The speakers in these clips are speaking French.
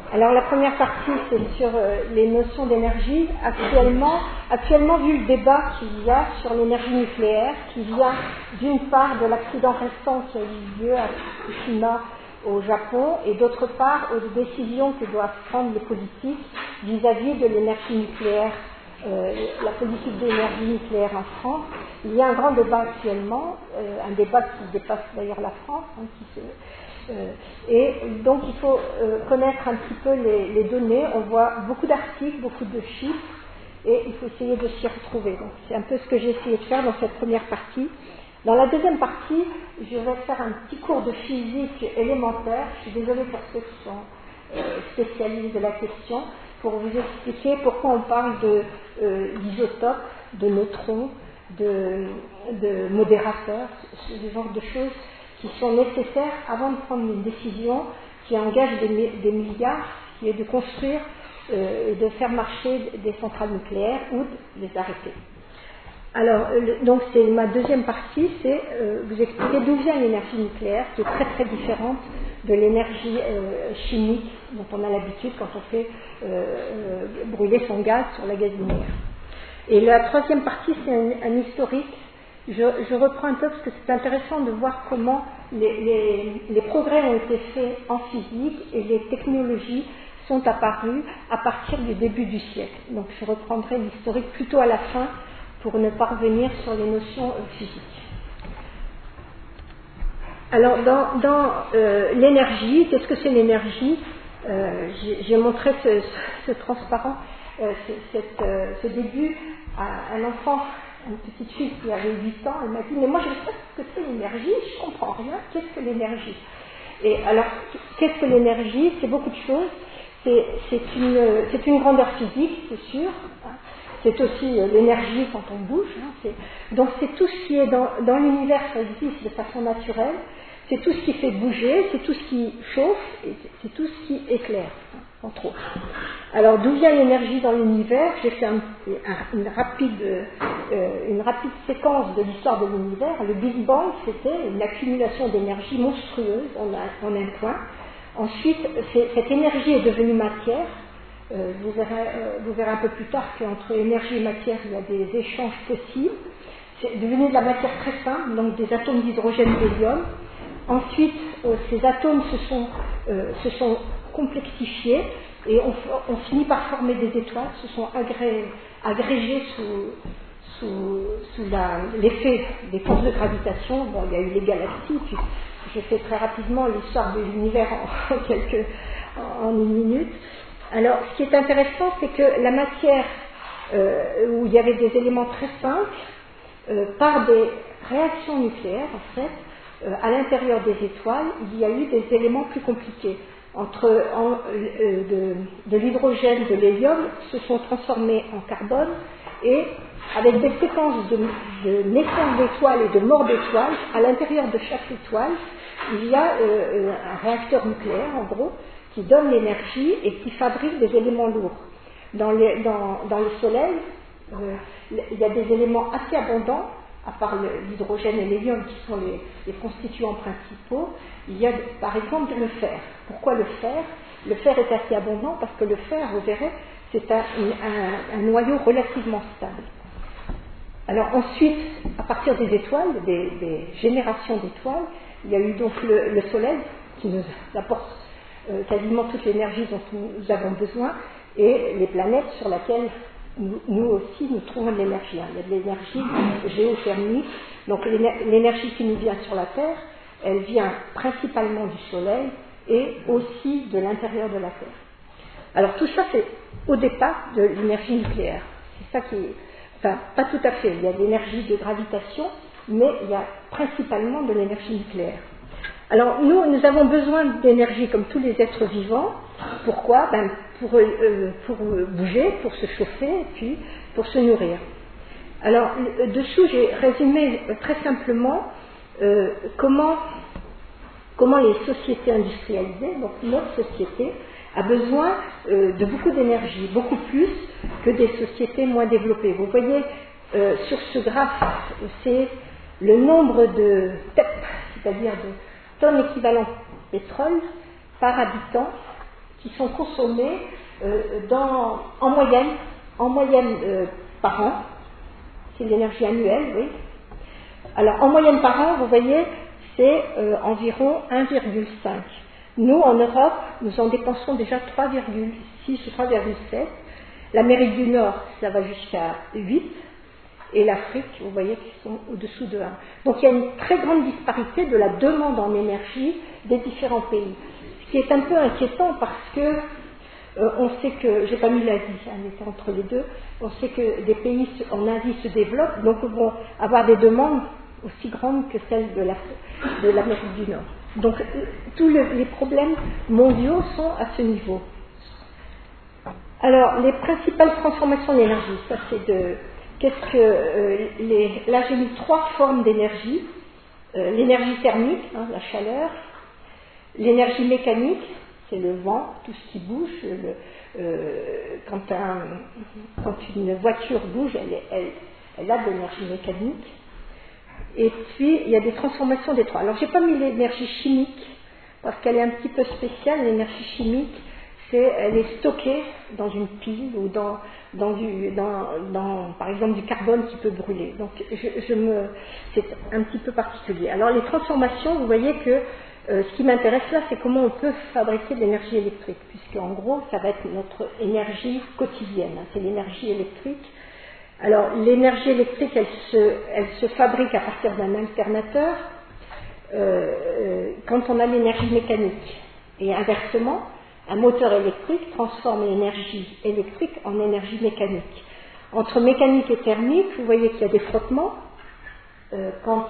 Alors la première partie, c'est sur les notions d'énergie. Actuellement, vu le débat qu'il y a sur l'énergie nucléaire, qui vient d'une part de l'accident récent qui a eu lieu à Fukushima au Japon, et d'autre part aux décisions que doivent prendre les politiques vis-à-vis de l'énergie nucléaire, la politique de l'énergie nucléaire en France. Il y a un grand débat actuellement, un débat qui dépasse d'ailleurs la France, et donc il faut connaître un petit peu les données. On voit beaucoup d'articles, beaucoup de chiffres, et il faut essayer de s'y retrouver. Donc c'est un peu ce que j'ai essayé de faire dans cette première partie. Dans la deuxième partie, je vais faire un petit cours de physique élémentaire. Je suis désolée pour ceux qui sont spécialistes de la question, pour vous expliquer pourquoi on parle d'isotopes, de neutrons, de modérateurs, ce genre de choses qui sont nécessaires avant de prendre une décision qui engage des milliards, qui est de construire et de faire marcher des centrales nucléaires ou de les arrêter. Alors, donc c'est ma deuxième partie, c'est vous expliquer d'où vient l'énergie nucléaire, qui est très très différente de l'énergie chimique dont on a l'habitude quand on fait brûler son gaz sur la gazinière. Et la troisième partie, c'est un historique. Je reprends un peu parce que c'est intéressant de voir comment les progrès ont été faits en physique et les technologies sont apparues à partir du début du siècle. Donc je reprendrai l'historique plutôt à la fin pour ne pas revenir sur les notions physiques. Alors dans l'énergie, qu'est-ce que c'est l'énergie? J'ai montré ce transparent, ce début à un enfant, une petite fille qui avait 8 ans. Elle m'a dit, mais moi je ne sais pas ce que c'est l'énergie, je ne comprends rien, qu'est-ce que l'énergie? Et alors, qu'est-ce que l'énergie? C'est beaucoup de choses. C'est une grandeur physique, c'est sûr. C'est aussi l'énergie quand on bouge. Donc c'est tout ce qui est dans l'univers, ça existe de façon naturelle. C'est tout ce qui fait bouger, c'est tout ce qui chauffe, et c'est tout ce qui éclaire, entre autres. Alors d'où vient l'énergie dans l'univers? J'ai fait une rapide séquence de l'histoire de l'univers. Le Big Bang, c'était une accumulation d'énergie monstrueuse en un point. Ensuite, cette énergie est devenue matière. Vous verrez un peu plus tard qu'entre énergie et matière, il y a des échanges possibles. C'est devenu de la matière très simple, donc des atomes d'hydrogène et d'hélium. Ensuite, ces atomes se sont complexifiés et on finit par former des étoiles, se sont agrégés sous l'effet des forces de gravitation. Bon, il y a eu les galaxies, puis je fais très rapidement l'histoire de l'univers en une minute. Alors, ce qui est intéressant, c'est que la matière, où il y avait des éléments très simples, par des réactions nucléaires, en fait, à l'intérieur des étoiles, il y a eu des éléments plus compliqués. De l'hydrogène, de l'hélium, se sont transformés en carbone, et avec des séquences de naissance d'étoiles et de mort d'étoiles, à l'intérieur de chaque étoile, il y a un réacteur nucléaire, en gros, qui donne l'énergie et qui fabrique des éléments lourds. Dans le Soleil, il y a des éléments assez abondants, à part l'hydrogène et l'hélium qui sont les constituants principaux. Il y a par exemple le fer. Pourquoi le fer? Le fer est assez abondant parce que le fer, vous verrez, c'est un noyau relativement stable. Alors ensuite, à partir des étoiles, des générations d'étoiles, il y a eu donc le Soleil qui nous apporte quasiment toute l'énergie dont nous avons besoin, et les planètes sur lesquelles nous aussi nous trouvons de l'énergie. Il y a de l'énergie géothermique, donc l'énergie qui nous vient sur la Terre, elle vient principalement du Soleil et aussi de l'intérieur de la Terre. Alors tout ça, c'est au départ de l'énergie nucléaire. C'est ça qui est, enfin pas tout à fait, il y a de l'énergie de gravitation, mais il y a principalement de l'énergie nucléaire. Alors nous avons besoin d'énergie comme tous les êtres vivants. Pourquoi? Pour bouger, pour se chauffer, et puis pour se nourrir. Alors dessous j'ai résumé très simplement comment les sociétés industrialisées, donc notre société, a besoin de beaucoup d'énergie, beaucoup plus que des sociétés moins développées. Vous voyez sur ce graphe, c'est le nombre de TEP, c'est-à-dire de tonnes équivalent pétrole par habitant qui sont consommées en moyenne par an. C'est l'énergie annuelle, oui. Alors, en moyenne par an, vous voyez, c'est environ 1,5. Nous, en Europe, nous en dépensons déjà 3,6 ou 3,7. L'Amérique du Nord, ça va jusqu'à 8. Et l'Afrique, vous voyez, qu'ils sont au-dessous de 1. Donc, il y a une très grande disparité de la demande en énergie des différents pays. Ce qui est un peu inquiétant parce que on sait que, j'ai pas mis l'Asie, elle était entre les deux, on sait que des pays en Asie se développent, donc vont avoir des demandes aussi grandes que celles de l'Amérique du Nord. Donc tous les problèmes mondiaux sont à ce niveau. Alors, les principales transformations d'énergie, ça c'est là j'ai mis 3 formes d'énergie. L'énergie thermique, la chaleur, l'énergie mécanique, c'est le vent, tout ce qui bouge. Quand une voiture bouge, elle a de l'énergie mécanique. Et puis, il y a des transformations des 3. Alors, je n'ai pas mis l'énergie chimique, parce qu'elle est un petit peu spéciale. L'énergie chimique, elle est stockée dans une pile ou dans par exemple, du carbone qui peut brûler. Donc, c'est un petit peu particulier. Alors, les transformations, vous voyez que ce qui m'intéresse là, c'est comment on peut fabriquer de l'énergie électrique, puisque en gros, ça va être notre énergie quotidienne. C'est l'énergie électrique. Alors, l'énergie électrique, elle se fabrique à partir d'un alternateur quand on a l'énergie mécanique. Et inversement, un moteur électrique transforme l'énergie électrique en énergie mécanique. Entre mécanique et thermique, vous voyez qu'il y a des frottements. Quand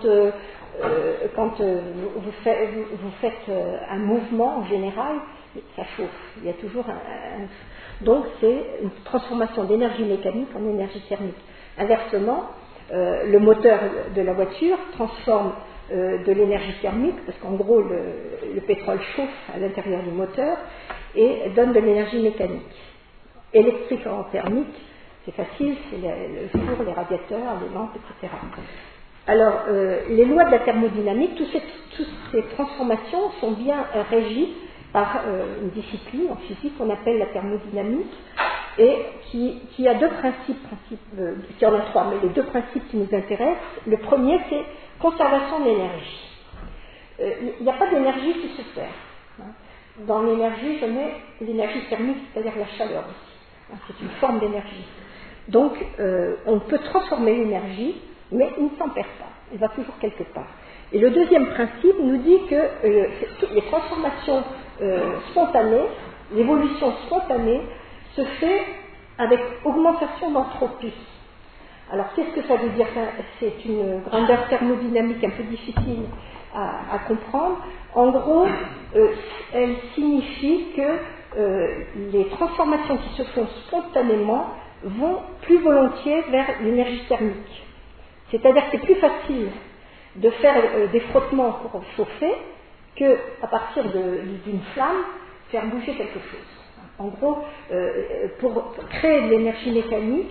vous faites un mouvement en général, ça chauffe. Il y a toujours donc c'est une transformation d'énergie mécanique en énergie thermique. Inversement, le moteur de la voiture transforme de l'énergie thermique, parce qu'en gros le pétrole chauffe à l'intérieur du moteur et donne de l'énergie mécanique. Électrique en thermique, c'est facile, c'est le four, les radiateurs, les lampes, etc. Alors, les lois de la thermodynamique, toutes ces transformations sont bien régies par une discipline en physique qu'on appelle la thermodynamique et qui a 2 principes, il y en a 3, mais les 2 principes qui nous intéressent. Le premier, c'est conservation de l'énergie. Il n'y a pas d'énergie qui se perd. Dans l'énergie, je mets l'énergie thermique, c'est-à-dire la chaleur aussi. C'est une forme d'énergie. Donc, on peut transformer l'énergie, mais il ne s'en perd pas. Il va toujours quelque part. Et le deuxième principe nous dit que les transformations spontanées, l'évolution spontanée, se fait avec augmentation d'entropie. Alors, qu'est-ce que ça veut dire? C'est une grandeur thermodynamique un peu difficile à comprendre. En gros, elle signifie que les transformations qui se font spontanément vont plus volontiers vers l'énergie thermique. C'est-à-dire que c'est plus facile de faire des frottements pour chauffer qu'à partir d'une flamme, faire bouger quelque chose. En gros, pour créer de l'énergie mécanique,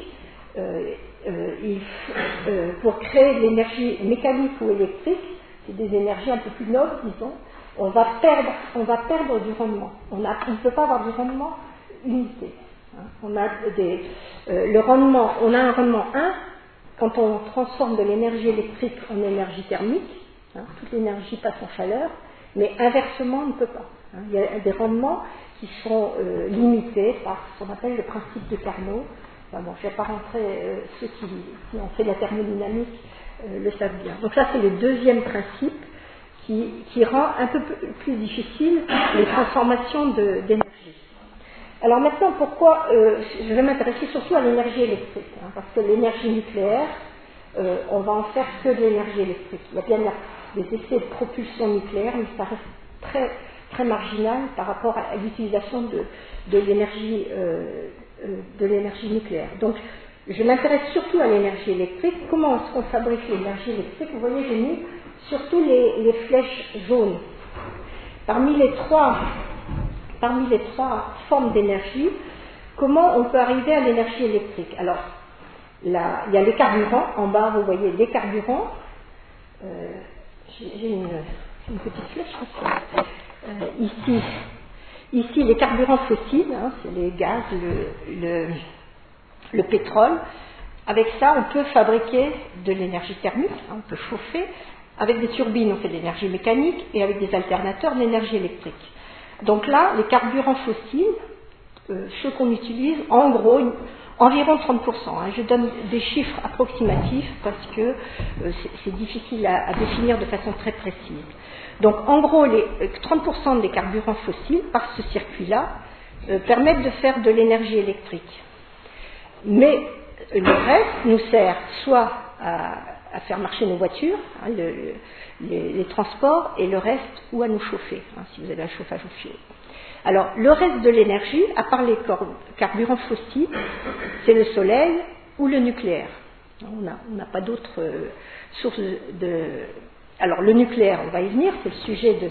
pour créer de l'énergie mécanique ou électrique, c'est des énergies un peu plus nobles, disons, on va perdre du rendement. On ne peut pas avoir du rendement limité. On a le rendement, on a un rendement 1 quand on transforme de l'énergie électrique en énergie thermique. Toute l'énergie passe en chaleur, mais inversement, on ne peut pas. Il y a des rendements qui sont limités par ce qu'on appelle le principe de Carnot. Enfin bon, je ne vais pas rentrer, ceux qui ont fait de la thermodynamique le savent bien. Donc ça, c'est le deuxième principe qui rend un peu plus difficile les transformations d'énergie. Alors maintenant, pourquoi je vais m'intéresser surtout à l'énergie électrique, parce que l'énergie nucléaire, on va en faire que de l'énergie électrique. Il y a bien des essais de propulsion nucléaire, mais ça reste très, très marginal par rapport à l'utilisation de l'énergie nucléaire. Donc, je m'intéresse surtout à l'énergie électrique. Comment est-ce qu'on fabrique l'énergie électrique? Vous voyez, j'ai mis surtout les flèches jaunes. Parmi les trois formes d'énergie, comment on peut arriver à l'énergie électrique? Alors, là, il y a les carburants. En bas, vous voyez les carburants. J'ai une petite flèche. Ici, Ici, les carburants fossiles, c'est les gaz, le pétrole. Avec ça, on peut fabriquer de l'énergie thermique, on peut chauffer. Avec des turbines, on fait de l'énergie mécanique, et avec des alternateurs, de l'énergie électrique. Donc là, les carburants fossiles, ceux qu'on utilise, en gros, environ 30%. Je donne des chiffres approximatifs parce que c'est difficile à définir de façon très précise. Donc en gros, les 30% des carburants fossiles, par ce circuit-là, permettent de faire de l'énergie électrique. Mais le reste nous sert soit à faire marcher nos voitures, les transports, et le reste, ou à nous chauffer, si vous avez un chauffage au fioul. Alors, le reste de l'énergie, à part les carburants fossiles, c'est le soleil ou le nucléaire. On n'a pas d'autres sources de... Alors, le nucléaire, on va y venir, c'est le sujet de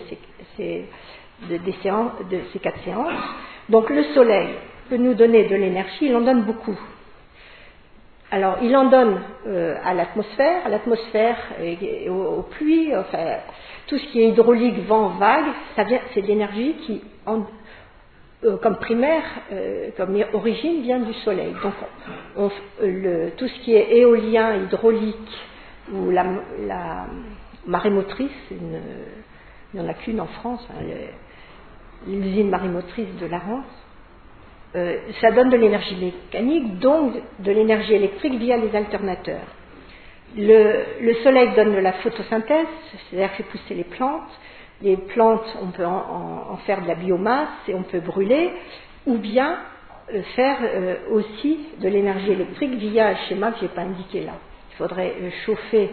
ces 4 séances. Donc, le soleil peut nous donner de l'énergie, il en donne beaucoup. Alors, il en donne à l'atmosphère, et aux pluies, enfin, tout ce qui est hydraulique, vent, vague, c'est de l'énergie qui, comme primaire, comme origine, vient du soleil. Donc, tout ce qui est éolien, hydraulique, ou la marémotrice, il n'y en a qu'une en France, l'usine marémotrice de Larens, ça donne de l'énergie mécanique, donc de l'énergie électrique via les alternateurs. Le soleil donne de la photosynthèse, c'est-à-dire fait pousser les plantes. Les plantes, on peut en faire de la biomasse et on peut brûler, ou bien faire aussi de l'énergie électrique via un schéma que je n'ai pas indiqué là. Il faudrait chauffer,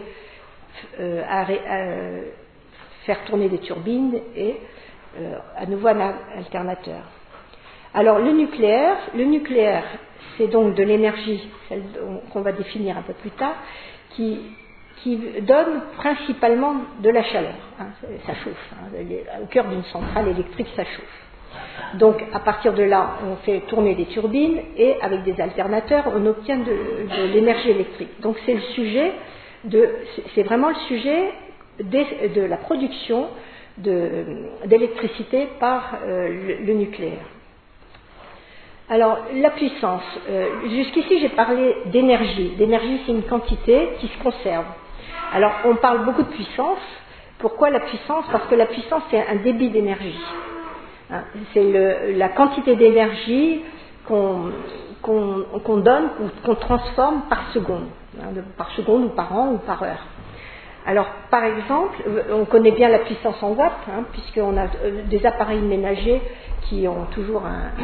faire tourner des turbines et à nouveau un alternateur. Alors le nucléaire, c'est donc de l'énergie, celle qu'on va définir un peu plus tard, qui donne principalement de la chaleur. Ça chauffe. Au cœur d'une centrale électrique, ça chauffe. Donc à partir de là, on fait tourner des turbines et avec des alternateurs, on obtient de l'énergie électrique. Donc c'est vraiment le sujet de la production d'électricité par le nucléaire. Alors, la puissance. Jusqu'ici, j'ai parlé d'énergie. L'énergie, c'est une quantité qui se conserve. Alors, on parle beaucoup de puissance. Pourquoi la puissance? Parce que la puissance, c'est un débit d'énergie. C'est la quantité d'énergie qu'on donne ou qu'on transforme par seconde. Par seconde ou par an ou par heure. Alors, par exemple, on connaît bien la puissance en watts, puisqu'on a des appareils ménagers qui ont toujours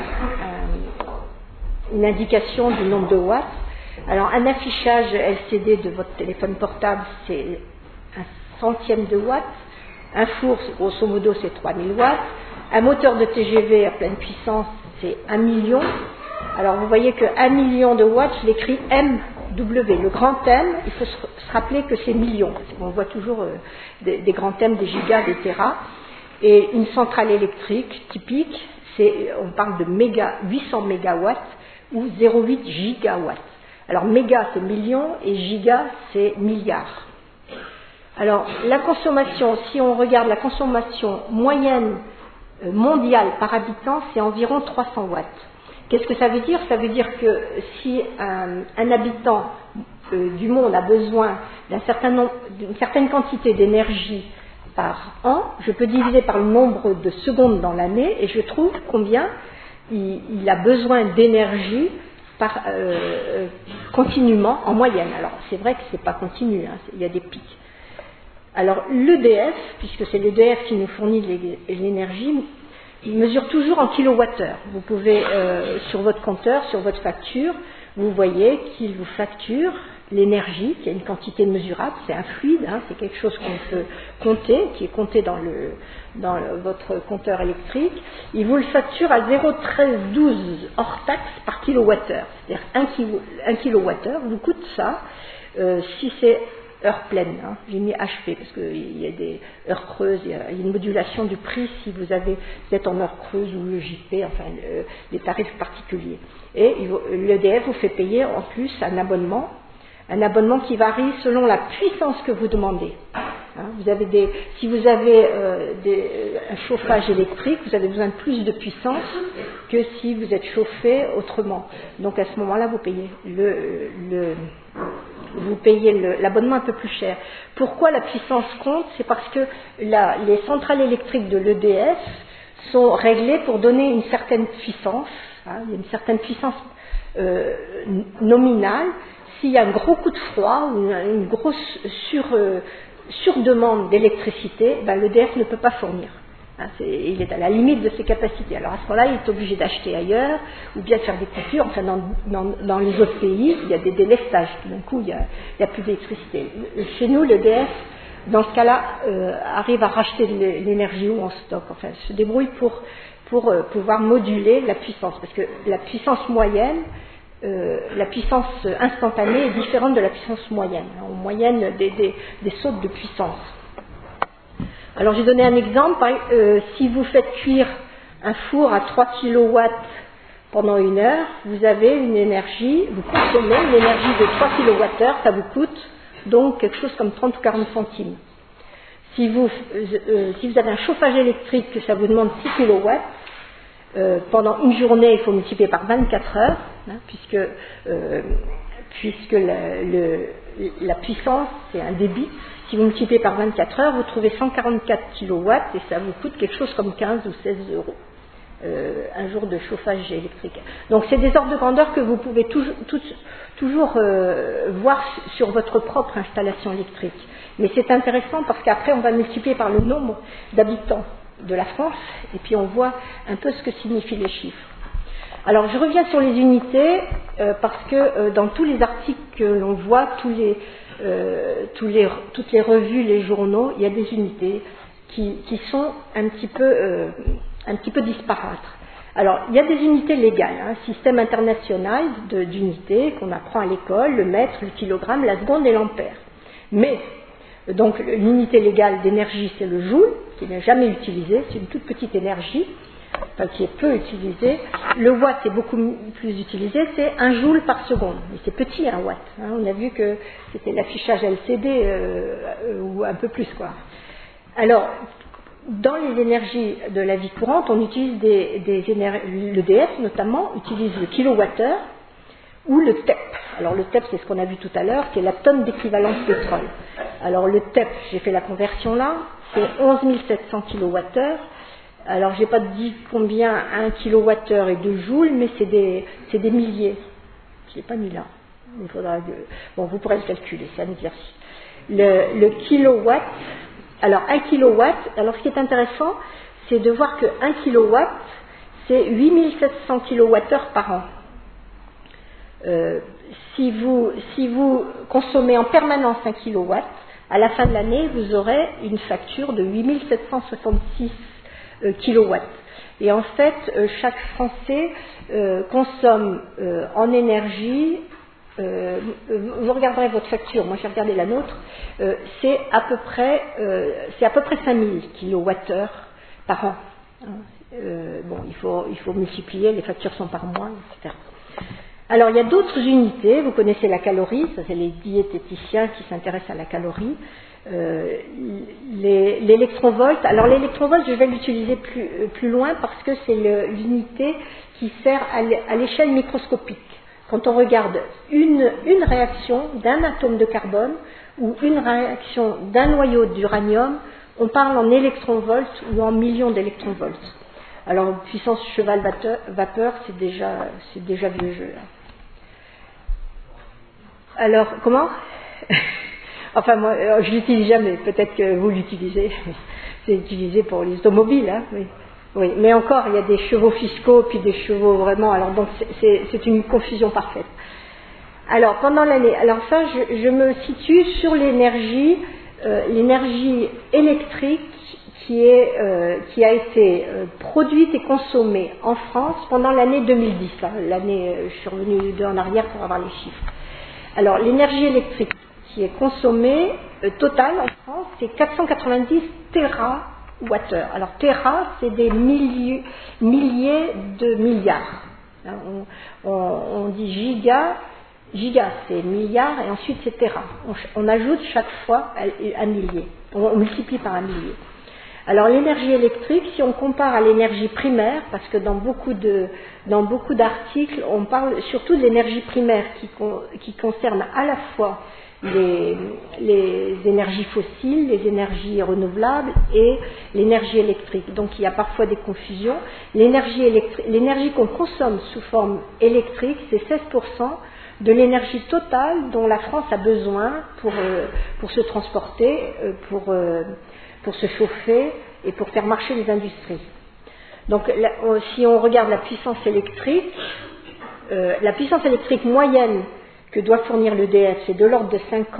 une indication du nombre de watts. Alors, un affichage LCD de votre téléphone portable, c'est 1/100 de watts. Un four, grosso modo, c'est 3000 watts. Un moteur de TGV à pleine puissance, c'est 1 million. Alors, vous voyez que 1 million de watts, je l'écris MW. Le grand M, il faut se rappeler que c'est millions. On voit toujours des grands M, des gigas, des téras. Et une centrale électrique typique, on parle de 800 mégawatts ou 0,8 gigawatts. Alors méga c'est million et giga c'est milliard. Alors la consommation, si on regarde la consommation moyenne mondiale par habitant, c'est environ 300 watts. Qu'est-ce que ça veut dire? Ça veut dire que si un habitant du monde a besoin d'une certaine quantité d'énergie par an, je peux diviser par le nombre de secondes dans l'année et je trouve combien il a besoin d'énergie continuellement en moyenne. Alors c'est vrai que c'est pas continu, il y a des pics. Alors l'EDF, puisque c'est l'EDF qui nous fournit l'énergie, il mesure toujours en kilowattheure. Vous pouvez, sur votre compteur, sur votre facture, vous voyez qu'il vous facture l'énergie, qui est une quantité mesurable, c'est un fluide, c'est quelque chose qu'on peut compter, qui est compté dans votre compteur électrique. Il vous le facture à 0,1312 hors taxe par kilowattheure. C'est-à-dire 1 kilowattheure vous coûte ça, si c'est heure pleine, j'ai mis HP parce qu'il y a des heures creuses, il y a une modulation du prix si vous êtes en heure creuse ou le JP, enfin les tarifs particuliers. Et l'EDF vous fait payer en plus un abonnement qui varie selon la puissance que vous demandez. Hein. Si vous avez un chauffage électrique, vous avez besoin de plus de puissance que si vous êtes chauffé autrement. Donc à ce moment-là, vous payez l'abonnement un peu plus cher. Pourquoi la puissance compte? C'est parce que les centrales électriques de l'EDF sont réglées pour donner une certaine puissance. Hein, il y a une certaine puissance nominale. S'il y a un gros coup de froid ou une grosse surdemande d'électricité, l'EDF ne peut pas fournir. Hein, il est à la limite de ses capacités. Alors à ce moment-là, il est obligé d'acheter ailleurs ou bien de faire des coupures. Enfin, dans les autres pays, il y a des délestages. Tout d'un coup, il n'y a plus d'électricité. Chez nous, l'EDF, dans ce cas-là, arrive à racheter l'énergie ou en stock. Enfin, se débrouille pour pouvoir moduler la puissance. Parce que la puissance moyenne, la puissance instantanée est différente de la puissance moyenne. En moyenne, des sautes de puissance. Alors j'ai donné un exemple. Si vous faites cuire un four à 3 kW pendant 1 heure, vous avez une énergie, vous consommez une énergie de 3 kWh, ça vous coûte donc quelque chose comme 30 ou 40 centimes. Si vous avez un chauffage électrique que ça vous demande 6 kW, pendant une journée, il faut multiplier par 24 heures, hein, puisque la puissance, c'est un débit. Si vous multipliez par 24 heures, vous trouvez 144 kW et ça vous coûte quelque chose comme 15 ou 16 euros. Un jour de chauffage électrique. Donc c'est des ordres de grandeur que vous pouvez toujours voir sur votre propre installation électrique. Mais c'est intéressant parce qu'après on va multiplier par le nombre d'habitants de la France et puis on voit un peu ce que signifient les chiffres. Alors je reviens sur les unités parce que dans tous les articles que l'on voit, toutes les revues, les journaux, il y a des unités qui sont un petit peu disparates. Alors il y a des unités légales, un système international d'unités qu'on apprend à l'école, le mètre, le kilogramme, la seconde et l'ampère. Mais donc l'unité légale d'énergie c'est le joule, qui n'est jamais utilisé, c'est une toute petite énergie, enfin, qui est peu utilisée. Le watt est beaucoup plus utilisé, c'est 1 joule par seconde. Mais c'est petit un watt. Hein. On a vu que c'était l'affichage LCD ou un peu plus quoi. Alors, dans les énergies de la vie courante, on utilise l'EDF notamment utilise le kilowattheure ou le TEP. Alors le TEP, c'est ce qu'on a vu tout à l'heure, c'est la tonne d'équivalent de pétrole. Alors le TEP, j'ai fait la conversion là, c'est 11 700 kWh. Alors j'ai pas dit combien 1 kWh est 2 joules, mais c'est des milliers. Je l'ai pas mis là. Il faudra vous pourrez le calculer, c'est un exercice. Le kilowatt, alors 1 kilowatt, alors ce qui est intéressant, c'est de voir que 1 kilowatt, c'est 8700 kWh par an. Si vous consommez en permanence 1 kW, à la fin de l'année, vous aurez une facture de 8766 kW. Et en fait, chaque Français consomme en énergie, vous regarderez votre facture, moi j'ai regardé la nôtre, c'est à peu près 5000 kWh par an. Il faut multiplier, les factures sont par mois, etc. Alors, il y a d'autres unités, vous connaissez la calorie, ça c'est les diététiciens qui s'intéressent à la calorie. L'électrovolt, alors l'électrovolt, je vais l'utiliser plus loin parce que c'est l'unité qui sert à l'échelle microscopique. Quand on regarde une réaction d'un atome de carbone ou une réaction d'un noyau d'uranium, on parle en électronvolts ou en millions d'électronvolts. Alors, puissance cheval-vapeur, c'est déjà vieux jeu. Là. Alors, comment? Enfin, moi, je l'utilise jamais. Peut-être que vous l'utilisez. C'est utilisé pour les automobiles, hein, oui. Oui, mais encore, il y a des chevaux fiscaux, puis des chevaux vraiment. Alors, donc, c'est une confusion parfaite. Alors, pendant l'année, alors ça, je me situe sur l'énergie électrique qui a été produite et consommée en France pendant l'année 2010. Hein, je suis revenue en arrière pour avoir les chiffres. Alors, l'énergie électrique qui est consommée totale en France, c'est 490 térawattheures. Alors, téra, c'est des milliers de milliards. On dit giga, Giga, c'est milliard, et ensuite c'est téra. On ajoute chaque fois un millier. On multiplie par un millier. Alors l'énergie électrique, si on compare à l'énergie primaire, parce que dans beaucoup d'articles, on parle surtout de l'énergie primaire qui concerne à la fois les énergies fossiles, les énergies renouvelables et l'énergie électrique. Donc il y a parfois des confusions. L'énergie qu'on consomme sous forme électrique, c'est 16% de l'énergie totale dont la France a besoin pour se transporter, pour se chauffer et pour faire marcher les industries. Donc si on regarde la puissance électrique moyenne que doit fournir l'EDF, c'est de l'ordre de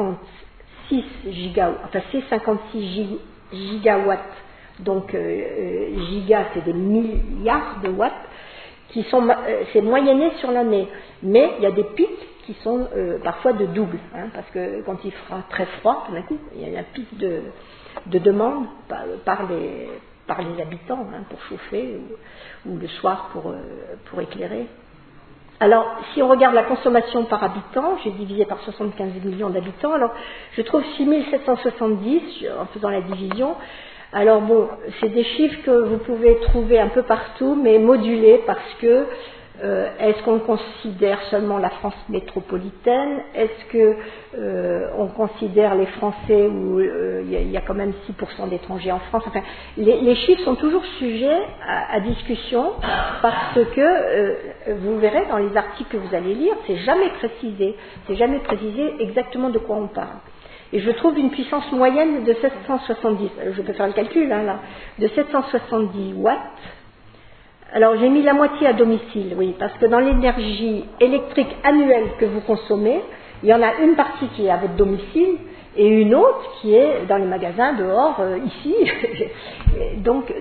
56 gigawatts, enfin c'est 56 gigawatts, donc giga c'est des milliards de watts, c'est moyenné sur l'année, mais il y a des pics qui sont parfois de double, parce que quand il fera très froid, tout d'un coup, il y a un pic de demande par les habitants pour chauffer ou le soir pour éclairer. Alors, si on regarde la consommation par habitant, j'ai divisé par 75 millions d'habitants, alors je trouve 6770 en faisant la division. Alors bon, c'est des chiffres que vous pouvez trouver un peu partout, mais modulés parce que est-ce qu'on considère seulement la France métropolitaine? Est-ce que on considère les Français où il y a quand même 6% d'étrangers en France? Enfin, les chiffres sont toujours sujets à discussion parce que vous verrez dans les articles que vous allez lire, c'est jamais précisé exactement de quoi on parle. Et je trouve une puissance moyenne de 770, je peux faire le calcul là, de 770 watts. Alors j'ai mis la moitié à domicile, oui, parce que dans l'énergie électrique annuelle que vous consommez, il y en a une partie qui est à votre domicile et une autre qui est dans les magasins dehors, ici. donc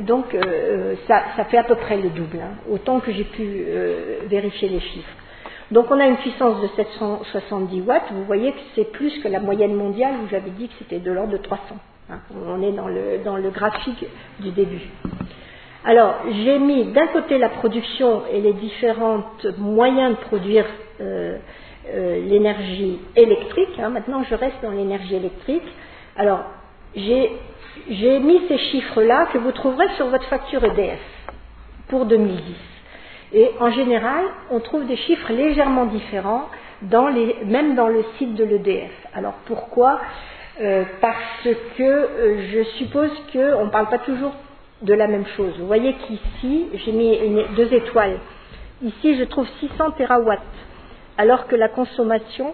ça fait à peu près le double, autant que j'ai pu vérifier les chiffres. Donc on a une puissance de 770 watts, vous voyez que c'est plus que la moyenne mondiale où j'avais dit que c'était de l'ordre de 300. On est dans le graphique du début. Alors, j'ai mis d'un côté la production et les différents moyens de produire l'énergie électrique. Maintenant, je reste dans l'énergie électrique. Alors, j'ai mis ces chiffres-là que vous trouverez sur votre facture EDF pour 2010. Et en général, on trouve des chiffres légèrement différents, même dans le site de l'EDF. Alors, pourquoi ? Parce que je suppose qu'on ne parle pas toujours de la même chose. Vous voyez qu'ici, j'ai mis 2 étoiles. Ici, je trouve 600 terawatts, alors que la consommation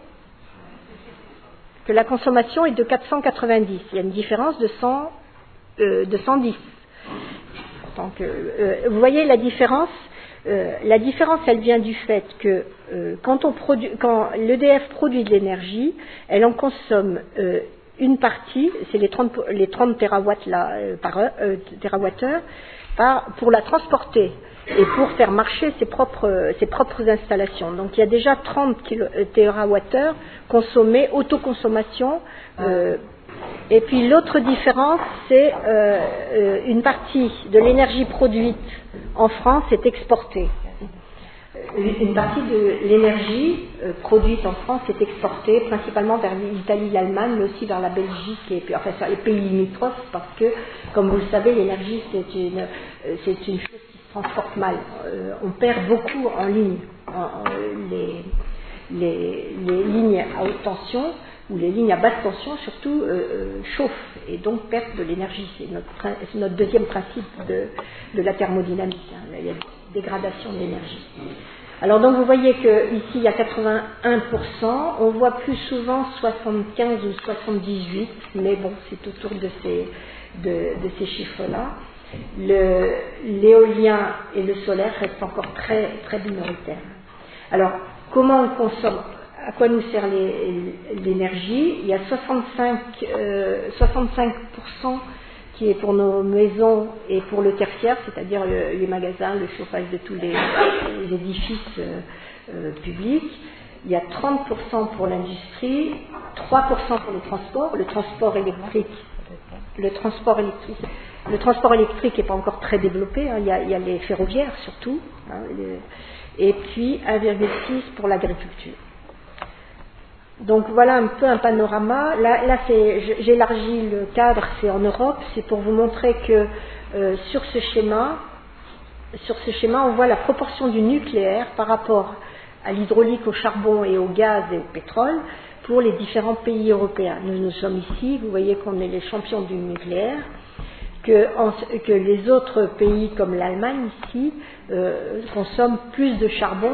est de 490. Il y a une différence de 110. Donc, vous voyez la différence. La différence, elle vient du fait que quand l'EDF produit de l'énergie, elle en consomme une partie, c'est les 30 terawatts terawattheures, pour la transporter et pour faire marcher ses propres installations. Donc il y a déjà 30 terawattheures consommées, autoconsommation. Et puis l'autre différence, c'est une partie de l'énergie produite en France est exportée. Une partie de l'énergie produite en France est exportée principalement vers l'Italie, l'Allemagne, mais aussi vers la Belgique et puis enfin sur les pays limitrophes parce que, comme vous le savez, l'énergie c'est une chose qui se transporte mal. On perd beaucoup en ligne. Les lignes à haute tension ou les lignes à basse tension surtout chauffent et donc perdent de l'énergie. C'est notre deuxième principe de la thermodynamique. Il y a une dégradation de l'énergie. Alors donc vous voyez qu'ici il y a 81%, on voit plus souvent 75 ou 78, mais bon c'est autour de ces chiffres-là. L'éolien et le solaire restent encore très, très minoritaires. Alors comment on consomme? À quoi nous sert l'énergie? Il y a 65% qui est pour nos maisons et pour le tertiaire, c'est-à-dire les magasins, le chauffage de tous les édifices publics. Il y a 30% pour l'industrie, 3% pour le transport électrique. Le transport électrique n'est pas encore très développé, il y a les ferroviaires surtout, et puis 1,6 pour l'agriculture. Donc voilà un peu un panorama. Là j'élargis le cadre, c'est en Europe, c'est pour vous montrer que sur ce schéma, on voit la proportion du nucléaire par rapport à l'hydraulique, au charbon et au gaz et au pétrole pour les différents pays européens. Nous sommes ici, vous voyez qu'on est les champions du nucléaire, que les autres pays comme l'Allemagne ici consomment plus de charbon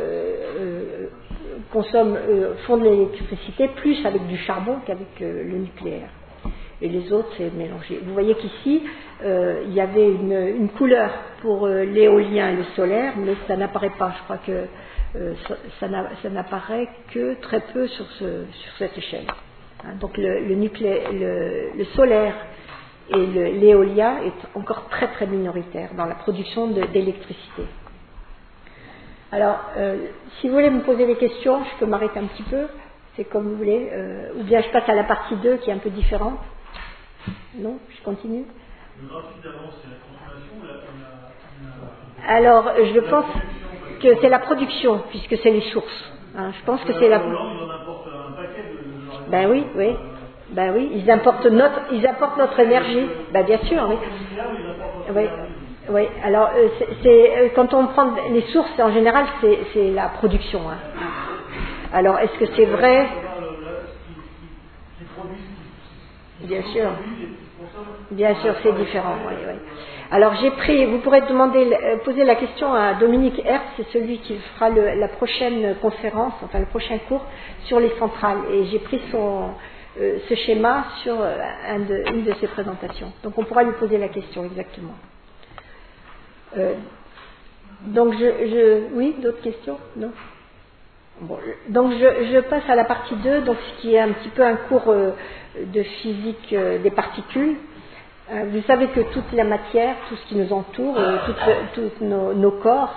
font de l'électricité plus avec du charbon qu'avec le nucléaire. Et les autres, c'est mélangé. Vous voyez qu'ici, il y avait une couleur pour l'éolien et le solaire, mais ça n'apparaît pas. Je crois que ça n'apparaît que très peu sur cette échelle. Hein, donc le solaire et l'éolien est encore très très minoritaire dans la production d'électricité. Alors, si vous voulez me poser des questions, je peux m'arrêter un petit peu, c'est comme vous voulez, ou bien je passe à la partie 2 qui est un peu différente. Non, je continue. Le graphique d'avant, c'est la consommation ou Alors, je pense que c'est la production, puisque c'est les sources. Hein, je pense que c'est la. Hollande, ils en apportent un paquet de. Ben oui, oui. Ben oui, ils apportent notre énergie. Ben bien sûr, oui. Oui, oui. Alors, quand on prend les sources, en général, c'est la production. Hein. Alors, est-ce que c'est vrai? Bien sûr. Bien sûr, c'est différent. Oui, oui. Alors, vous pourrez poser la question à Dominique Hertz, c'est celui qui fera la prochaine conférence, enfin le prochain cours sur les centrales. Et j'ai pris ce schéma sur une de ses présentations. Donc, on pourra lui poser la question exactement. Donc, oui, d'autres questions? Non? Bon, donc je passe à la partie 2, donc ce qui est un petit peu un cours de physique des particules. Vous savez que toute la matière, tout ce qui nous entoure, tous nos corps,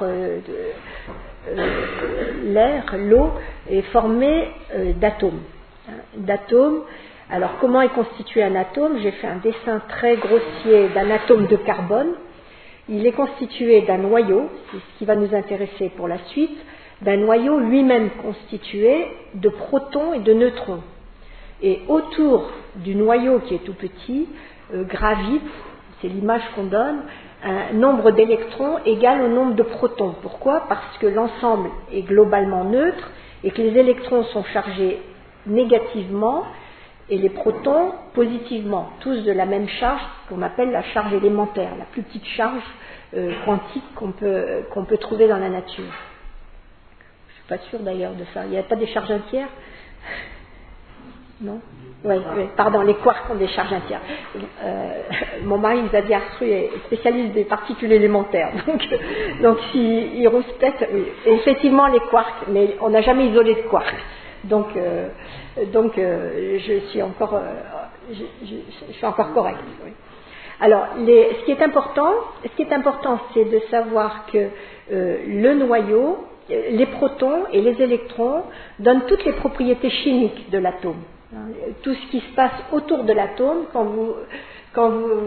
l'air, l'eau, est formé d'atomes. D'atomes. Alors comment est constitué un atome? J'ai fait un dessin très grossier d'un atome de carbone. Il est constitué d'un noyau, c'est ce qui va nous intéresser pour la suite, d'un noyau lui-même constitué de protons et de neutrons. Et autour du noyau qui est tout petit, gravite, c'est l'image qu'on donne, un nombre d'électrons égal au nombre de protons. Pourquoi? Parce que l'ensemble est globalement neutre et que les électrons sont chargés négativement et les protons positivement, tous de la même charge qu'on appelle la charge élémentaire, la plus petite charge quantique qu'on peut trouver dans la nature. Je ne suis pas sûre d'ailleurs de ça. Il n'y a pas des charges entières? Non? Oui, pardon, les quarks ont des charges entières. Mon mari, Xavier Arstru, est spécialiste des particules élémentaires. Donc il rouspète, oui. Et effectivement, les quarks, mais on n'a jamais isolé de quarks. Donc je suis encore correcte. Oui. Alors, ce qui est important, c'est de savoir que le noyau, les protons et les électrons donnent toutes les propriétés chimiques de l'atome. Tout ce qui se passe autour de l'atome, quand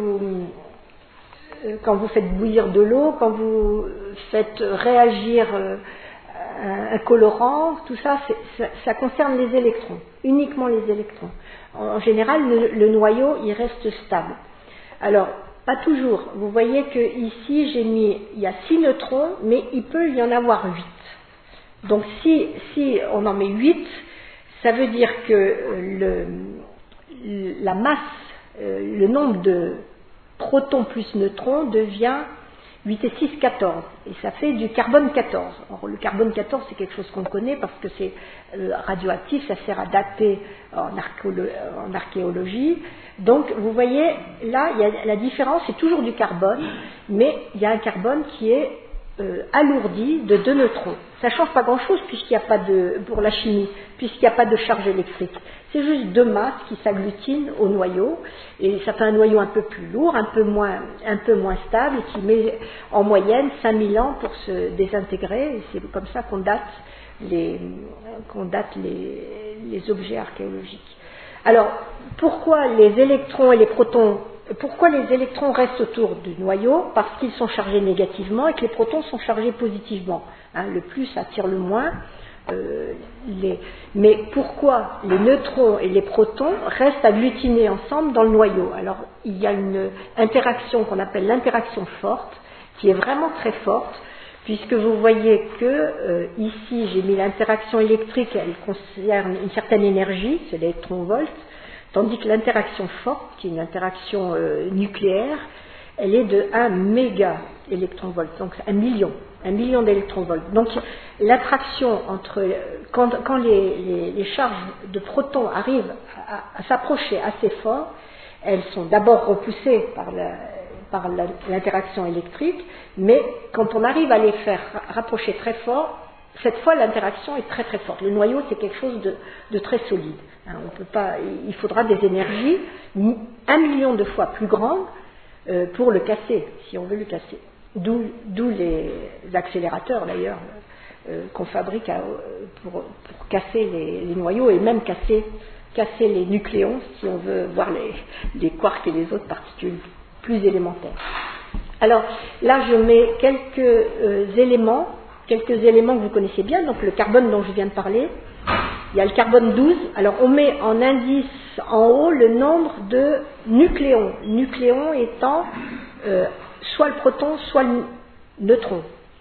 vous faites bouillir de l'eau, quand vous faites réagir un colorant, tout ça, ça concerne les électrons, uniquement les électrons. En général, le noyau, il reste stable. Alors, pas toujours. Vous voyez que ici, il y a 6 neutrons, mais il peut y en avoir 8. Donc, si on en met 8, ça veut dire que la masse, le nombre de protons plus neutrons devient 8 et 6, 14. Et ça fait du carbone 14. Or, le carbone 14, c'est quelque chose qu'on connaît parce que c'est radioactif, ça sert à dater en archéologie. Donc, vous voyez, là, la différence, c'est toujours du carbone, mais il y a un carbone qui est alourdi de 2 neutrons. Ça ne change pas grand-chose pour la chimie, puisqu'il n'y a pas de charge électrique. C'est juste 2 masses qui s'agglutinent au noyau, et ça fait un noyau un peu plus lourd, un peu moins stable, qui met en moyenne 5000 ans pour se désintégrer, et c'est comme ça qu'on date les objets archéologiques. Alors, pourquoi les électrons et les protons, pourquoi les électrons restent autour du noyau? Parce qu'ils sont chargés négativement et que les protons sont chargés positivement. Le plus attire le moins. Mais pourquoi les neutrons et les protons restent agglutinés ensemble dans le noyau? Alors, il y a une interaction qu'on appelle l'interaction forte, qui est vraiment très forte, puisque vous voyez que ici, j'ai mis l'interaction électrique, elle concerne une certaine énergie, c'est l'électron-volt, tandis que l'interaction forte, qui est une interaction nucléaire, elle est de 1 méga électron-volt, donc 1 million d'électron-volts. Donc l'attraction entre, quand les charges de protons arrivent à s'approcher assez fort, elles sont d'abord repoussées par l'interaction électrique, mais quand on arrive à les faire rapprocher très fort, cette fois l'interaction est très très forte. Le noyau, c'est quelque chose de très solide. On peut pas, il faudra des énergies 1 million de fois plus grandes pour le casser, si on veut le casser. D'où les accélérateurs d'ailleurs qu'on fabrique pour casser les noyaux et même casser les nucléons si on veut voir les quarks et les autres particules plus élémentaires. Alors là je mets quelques éléments que vous connaissez bien, donc le carbone dont je viens de parler. Il y a le carbone 12, alors on met en indice en haut le nombre de nucléons, nucléons étant soit le proton, soit le neutron.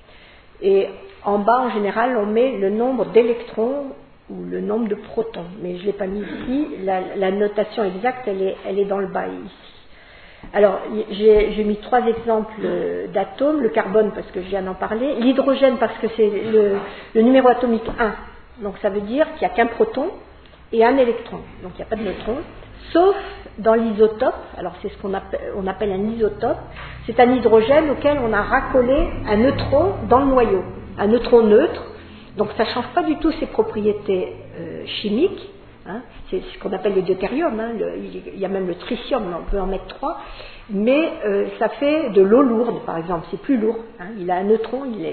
Et en bas, en général, on met le nombre d'électrons ou le nombre de protons. Mais je ne l'ai pas mis ici. La notation exacte, elle est dans le bas ici. Alors, j'ai mis 3 exemples d'atomes. Le carbone, parce que je viens d'en parler. L'hydrogène, parce que c'est le numéro atomique 1. Donc, ça veut dire qu'il n'y a qu'un proton et un électron. Donc, il n'y a pas de neutron. Sauf dans l'isotope, alors c'est ce qu'on appelle un isotope, c'est un hydrogène auquel on a racolé un neutron dans le noyau, un neutron neutre, donc ça ne change pas du tout ses propriétés chimiques, hein, c'est ce qu'on appelle le deutérium, hein, il y a même le tritium, on peut en mettre 3, mais ça fait de l'eau lourde par exemple, c'est plus lourd, hein, il a un neutron, il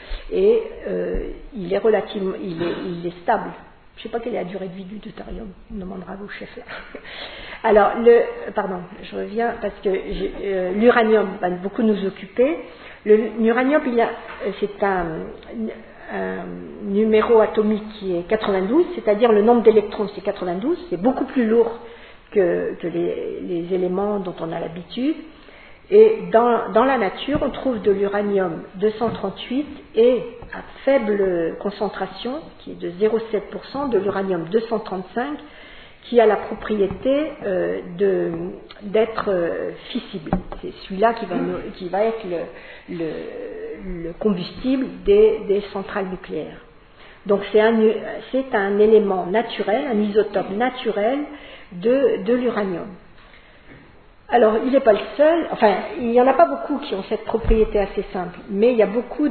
est relativement, il est stable. Je ne sais pas quelle est la durée de vie du deutérium, on demandera à vos chefs là. Alors, je reviens parce que l'uranium va beaucoup nous occuper. L'uranium, c'est un numéro atomique qui est 92, c'est-à-dire le nombre d'électrons, c'est 92, c'est beaucoup plus lourd que les éléments dont on a l'habitude. Et dans la nature, on trouve de l'uranium 238 et à faible concentration, qui est de 0,7%, de l'uranium 235, qui a la propriété d'être fissible. C'est celui-là qui va être le combustible des centrales nucléaires. Donc c'est un élément naturel, un isotope naturel de l'uranium. Alors, il n'est pas le seul, enfin, il n'y en a pas beaucoup qui ont cette propriété assez simple, mais il y a beaucoup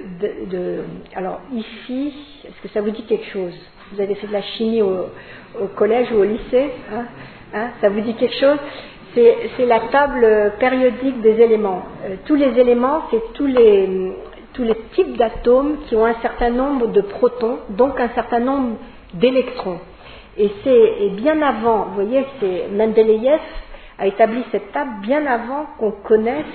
alors, ici, est-ce que ça vous dit quelque chose? Vous avez fait de la chimie au collège ou au lycée, hein? Ça vous dit quelque chose? C'est la table périodique des éléments. Tous les éléments, c'est tous les types d'atomes qui ont un certain nombre de protons, donc un certain nombre d'électrons. Et bien avant, vous voyez, c'est Mendeleïev a établi cette table bien avant qu'on connaisse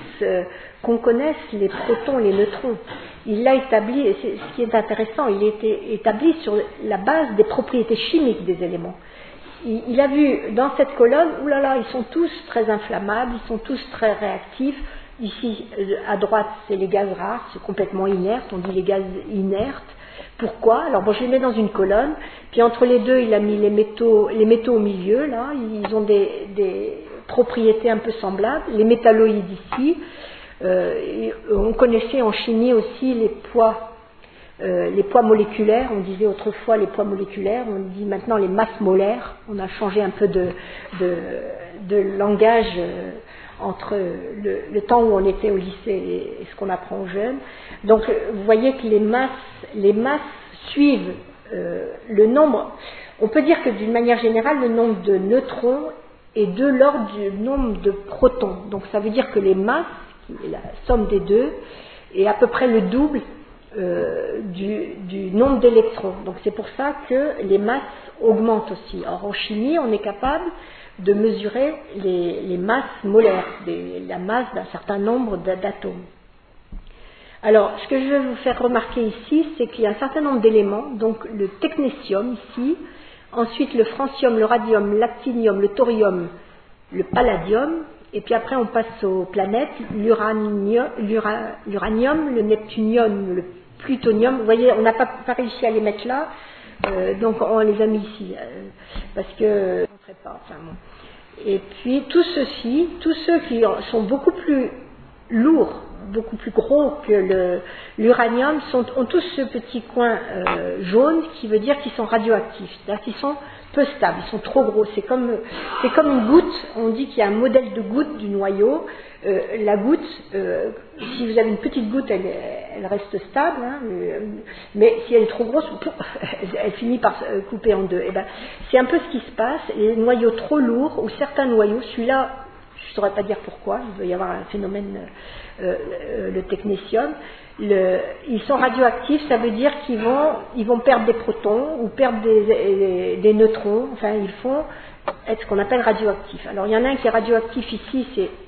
les protons, les neutrons. Il l'a établi, et c'est ce qui est intéressant, il a été établi sur la base des propriétés chimiques des éléments. Il a vu dans cette colonne, oulala, ils sont tous très inflammables, ils sont tous très réactifs. Ici, à droite, c'est les gaz rares, c'est complètement inerte, on dit les gaz inertes. Pourquoi? Alors bon, je les mets dans une colonne, puis entre les deux, il a mis les métaux au milieu, là, ils ont des propriétés un peu semblables, les métalloïdes ici. On connaissait en chimie aussi les poids moléculaires, on disait autrefois les poids moléculaires, on dit maintenant les masses molaires, on a changé un peu de langage entre le temps où on était au lycée et ce qu'on apprend aux jeunes. Donc vous voyez que les masses suivent le nombre, on peut dire que d'une manière générale le nombre de neutrons est de l'ordre du nombre de protons. Donc ça veut dire que les masses, la somme des deux, est à peu près le double du nombre d'électrons. Donc c'est pour ça que les masses augmentent aussi. Or en chimie, on est capable de mesurer les masses molaires, la masse d'un certain nombre d'atomes. Alors, ce que je veux vous faire remarquer ici, c'est qu'il y a un certain nombre d'éléments, donc le technétium ici, ensuite le francium, le radium, l'actinium, le thorium, le palladium, et puis après on passe aux planètes, l'uranium, le neptunium, le plutonium. Vous voyez, on n'a pas réussi à les mettre là, donc on les a mis ici, parce que on ne ferait pas. Enfin, bon. Et puis tout ceci, tous ceux qui sont beaucoup plus lourds, beaucoup plus gros que l'uranium, ont tous ce petit coin jaune qui veut dire qu'ils sont radioactifs, c'est-à-dire qu'ils sont peu stables, ils sont trop gros. C'est comme une goutte. On dit qu'il y a un modèle de goutte du noyau. La goutte, si vous avez une petite goutte, elle reste stable, hein, mais si elle est trop grosse, elle finit par se couper en deux. Et ben, c'est un peu ce qui se passe. Les noyaux trop lourds, ou certains noyaux, celui-là, je ne saurais pas dire pourquoi, il doit y avoir un phénomène, le technétium, ils sont radioactifs, ça veut dire qu'ils vont perdre des protons ou perdre des neutrons, enfin ils vont être ce qu'on appelle radioactifs. Alors il y en a un qui est radioactif ici,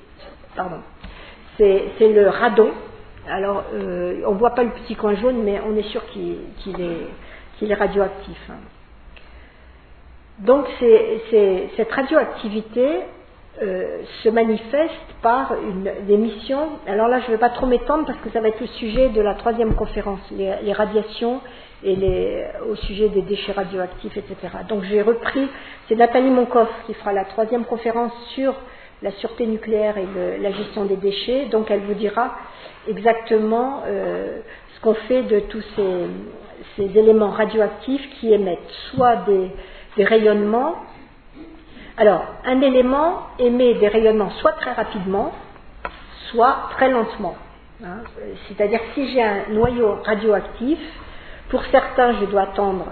c'est le radon. Alors on ne voit pas le petit coin jaune, mais on est sûr qu'il est radioactif. Hein. Donc cette radioactivité se manifeste par des missions. Alors là, je ne vais pas trop m'étendre parce que ça va être le sujet de la 3e conférence, les radiations et au sujet des déchets radioactifs, etc. Donc j'ai repris, c'est Nathalie Moncoff qui fera la 3e conférence sur la sûreté nucléaire et la gestion des déchets. Donc elle vous dira exactement ce qu'on fait de tous ces éléments radioactifs qui émettent soit des rayonnements. Alors, un élément émet des rayonnements soit très rapidement, soit très lentement. Hein. C'est-à-dire que si j'ai un noyau radioactif, pour certains, je dois attendre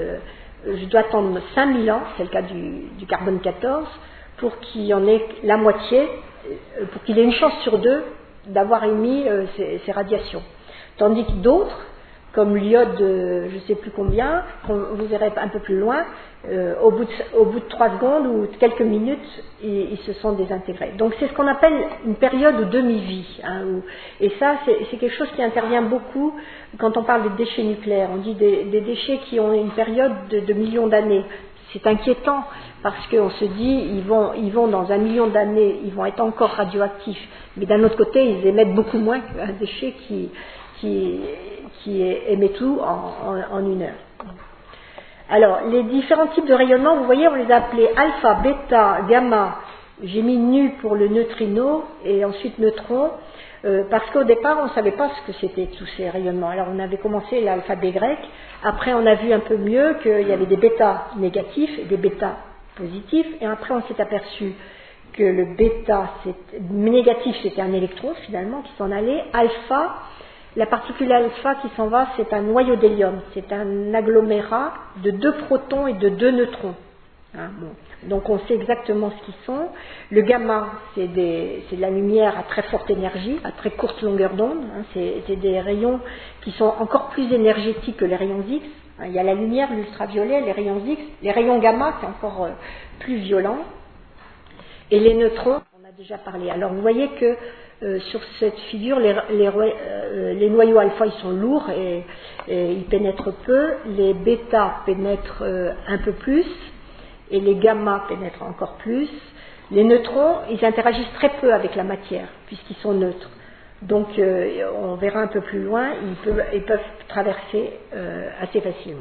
5000 ans, c'est le cas du carbone 14, pour qu'il y en ait la moitié, pour qu'il ait une chance sur 2 d'avoir émis ces radiations. Tandis que d'autres, comme l'iode, je ne sais plus combien, vous verrez un peu plus loin, au bout de 3 secondes ou de quelques minutes, ils se sont désintégrés. Donc c'est ce qu'on appelle une période de demi-vie. Hein, et ça, c'est quelque chose qui intervient beaucoup quand on parle des déchets nucléaires. On dit des déchets qui ont une période de millions d'années. C'est inquiétant parce qu'on se dit ils vont dans 1 million d'années, ils vont être encore radioactifs. Mais d'un autre côté, ils émettent beaucoup moins qu'un déchet qui émet tout en 1 heure. Alors, les différents types de rayonnements, vous voyez, on les a appelés alpha, bêta, gamma. J'ai mis nu pour le neutrino et ensuite neutron, parce qu'au départ, on ne savait pas ce que c'était tous ces rayonnements. Alors, on avait commencé l'alphabet grec. Après, on a vu un peu mieux qu'il y avait des bêta négatifs et des bêta positifs. Et après, on s'est aperçu que le bêta négatif, c'était un électron, finalement, qui s'en allait. Alpha, la particule alpha qui s'en va, c'est un noyau d'hélium, c'est un agglomérat de 2 protons et de 2 neutrons. Hein, bon. Donc on sait exactement ce qu'ils sont. Le gamma, c'est de la lumière à très forte énergie, à très courte longueur d'onde. Hein, c'est des rayons qui sont encore plus énergétiques que les rayons X. Hein, il y a la lumière, l'ultraviolet, les rayons X. Les rayons gamma, c'est encore plus violent. Et les neutrons, on a déjà parlé. Alors vous voyez que sur cette figure, les noyaux alpha ils sont lourds et ils pénètrent peu, les bêta pénètrent un peu plus et les gamma pénètrent encore plus. Les neutrons, ils interagissent très peu avec la matière puisqu'ils sont neutres. Donc on verra un peu plus loin, ils peuvent traverser assez facilement.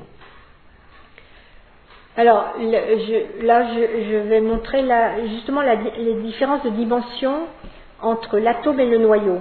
Alors je vais montrer justement les différences de dimension entre l'atome et le noyau.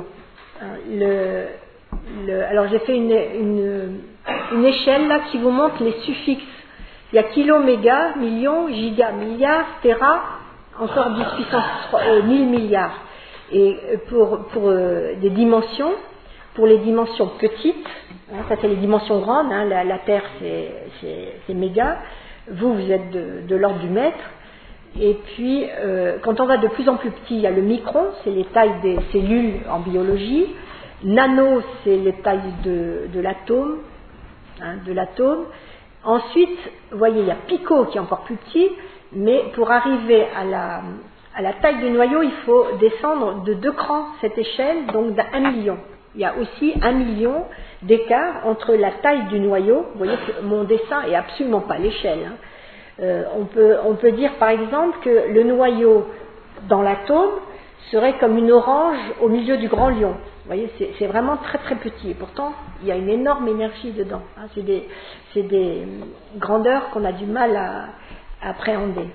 Alors j'ai fait une échelle là qui vous montre les suffixes. Il y a kilo, méga, million, giga, milliard, téra, encore 10 puissance 1000 milliards. Et pour des dimensions, pour les dimensions petites, hein, ça c'est les dimensions grandes, hein, la Terre c'est méga, vous êtes de l'ordre du mètre. Et puis, quand on va de plus en plus petit, il y a le micron, c'est les tailles des cellules en biologie. Nano, c'est les tailles de l'atome. Hein, Ensuite, vous voyez, il y a pico qui est encore plus petit, mais pour arriver à la taille du noyau, il faut descendre de 2 crans cette échelle, donc d'1 million. Il y a aussi 1 million d'écart entre la taille du noyau. Vous voyez que mon dessin est absolument pas à l'échelle. On peut dire par exemple que le noyau dans l'atome serait comme une orange au milieu du grand lion. Vous voyez, c'est vraiment très très petit. Et pourtant, il y a une énorme énergie dedans. C'est des grandeurs qu'on a du mal à appréhender.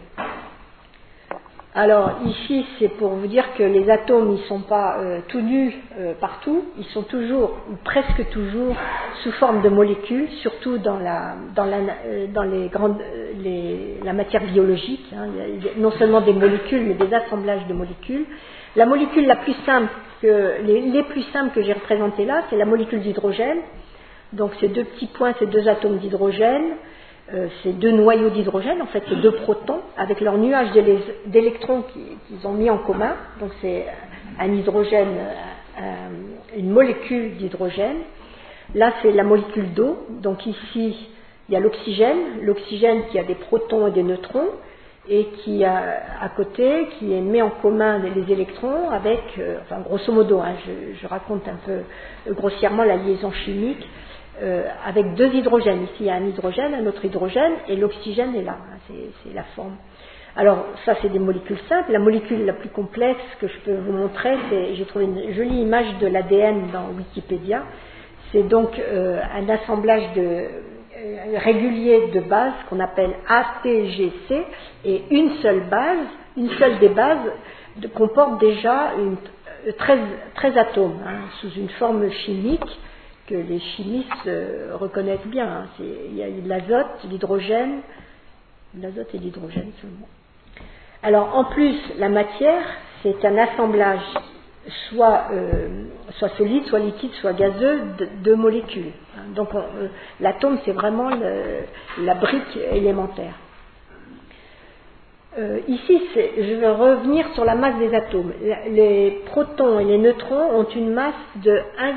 Alors ici, c'est pour vous dire que les atomes, ils ne sont pas tout nus partout. Ils sont toujours, ou presque toujours, sous forme de molécules, surtout dans la matière biologique. Il y a non seulement des molécules, mais des assemblages de molécules. La molécule la plus simple, les plus simples que j'ai représentées là, c'est la molécule d'hydrogène. Donc ces 2 petits points, ces 2 atomes d'hydrogène, ces 2 noyaux d'hydrogène, en fait ces 2 protons, avec leur nuage d'électrons qu'ils ont mis en commun. Donc c'est un hydrogène, une molécule d'hydrogène. Là c'est la molécule d'eau. Donc ici il y a l'oxygène qui a des protons et des neutrons, et qui a à côté, qui met en commun les électrons avec, enfin grosso modo, je raconte un peu grossièrement la liaison chimique, avec 2 hydrogènes. Ici il y a un hydrogène, un autre hydrogène, et l'oxygène est là, c'est la forme. Alors ça c'est des molécules simples. La molécule la plus complexe que je peux vous montrer, j'ai trouvé une jolie image de l'ADN dans Wikipédia. C'est donc un assemblage régulier de bases qu'on appelle ATGC, et une seule des bases comporte déjà 13 atomes, sous une forme chimique que les chimistes reconnaissent bien. Il y a l'azote, l'hydrogène, l'azote et l'hydrogène seulement. Alors en plus, la matière, c'est un assemblage soit solide, soit liquide, soit gazeux de molécules. Donc l'atome, c'est vraiment la brique élémentaire. Ici, je vais revenir sur la masse des atomes. Les protons et les neutrons ont une masse de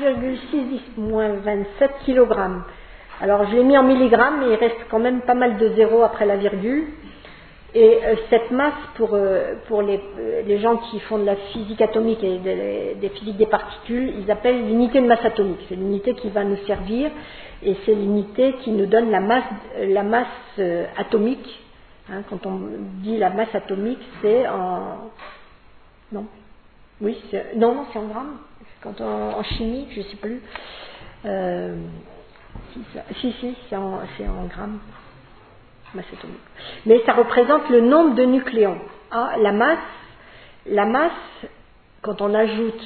1,6-27 kg. Alors je l'ai mis en milligrammes, mais il reste quand même pas mal de zéros après la virgule. Et cette masse, pour les gens qui font de la physique atomique et des physiques des particules, ils appellent l'unité de masse atomique. C'est l'unité qui va nous servir, et c'est l'unité qui nous donne la masse atomique. Quand on dit la masse atomique, c'est en... Non. Oui, non, c'est en grammes. Quand en chimie, je ne sais plus. Si, c'est en grammes. Masse atomique. Mais ça représente le nombre de nucléons. La masse, quand on ajoute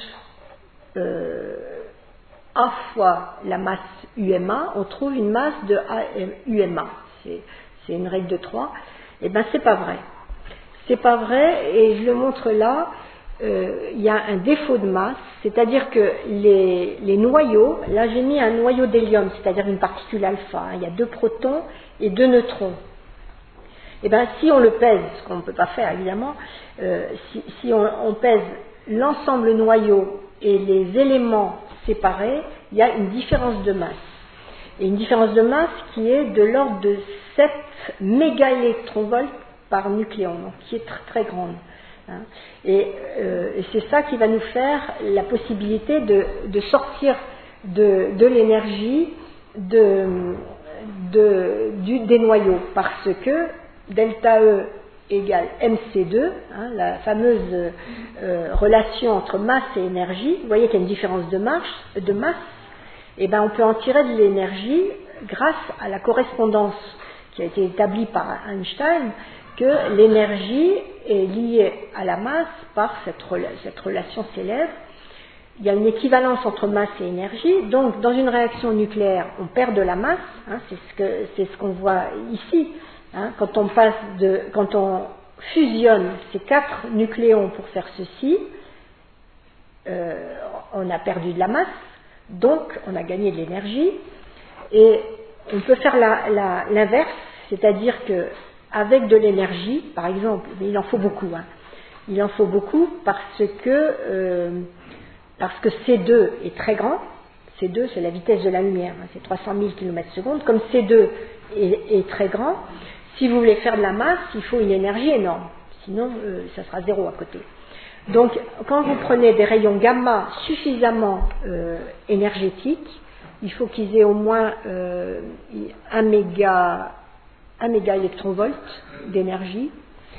A fois la masse UMA, on trouve une masse de UMA. C'est une règle de 3. Eh bien, c'est pas vrai. C'est pas vrai, et je le montre là. Il y a un défaut de masse, c'est-à-dire que les noyaux, là j'ai mis un noyau d'hélium, c'est-à-dire une particule alpha. Il y a 2 protons et 2 neutrons. Eh bien, si on le pèse, ce qu'on ne peut pas faire évidemment, si on pèse l'ensemble noyau et les éléments séparés, il y a une différence de masse. Et une différence de masse qui est de l'ordre de 7 mégaélectronvolts par nucléon, donc qui est très très grande. Et c'est ça qui va nous faire la possibilité de sortir de l'énergie des noyaux, parce que delta E égale mc2, la fameuse relation entre masse et énergie. Vous voyez qu'il y a une différence de masse, et ben on peut en tirer de l'énergie grâce à la correspondance qui a été établie par Einstein, que l'énergie est liée à la masse par cette relation célèbre. Il y a une équivalence entre masse et énergie, donc dans une réaction nucléaire, on perd de la masse, c'est ce qu'on voit ici. Quand on fusionne ces 4 nucléons pour faire ceci, on a perdu de la masse, donc on a gagné de l'énergie, et on peut faire l'inverse, c'est-à-dire que avec de l'énergie, par exemple, mais il en faut beaucoup, il en faut beaucoup parce que C2 est très grand. C2, c'est la vitesse de la lumière, c'est 300 000 km/s. Comme C2 est très grand, si vous voulez faire de la masse, il faut une énergie énorme, sinon ça sera zéro à côté. Donc, quand vous prenez des rayons gamma suffisamment énergétiques, il faut qu'ils aient au moins 1 méga électronvolt d'énergie.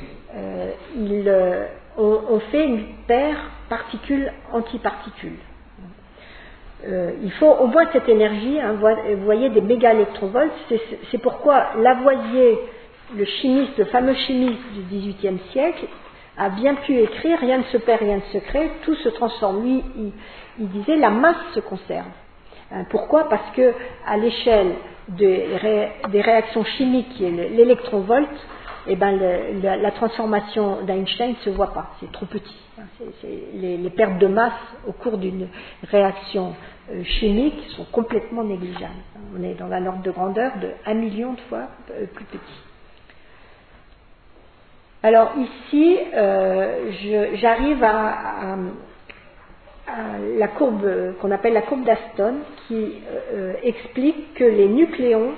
On fait une paire particule-antiparticule. Il faut au moins cette énergie, hein, vous voyez des méga électronvolts, c'est pourquoi Lavoisier, le fameux chimiste du XVIIIe siècle, a bien pu écrire « rien ne se perd, rien ne se crée, tout se transforme ». Lui, il disait « la masse se conserve ». Pourquoi ? Parce que à l'échelle des réactions chimiques, qui est l'électronvolt, eh ben la transformation d'Einstein ne se voit pas, c'est trop petit. Les pertes de masse au cours d'une réaction chimique sont complètement négligeables. On est dans un ordre de grandeur de 1 million de fois plus petit. Alors ici, j'arrive à la courbe qu'on appelle la courbe d'Aston, qui explique que les nucléons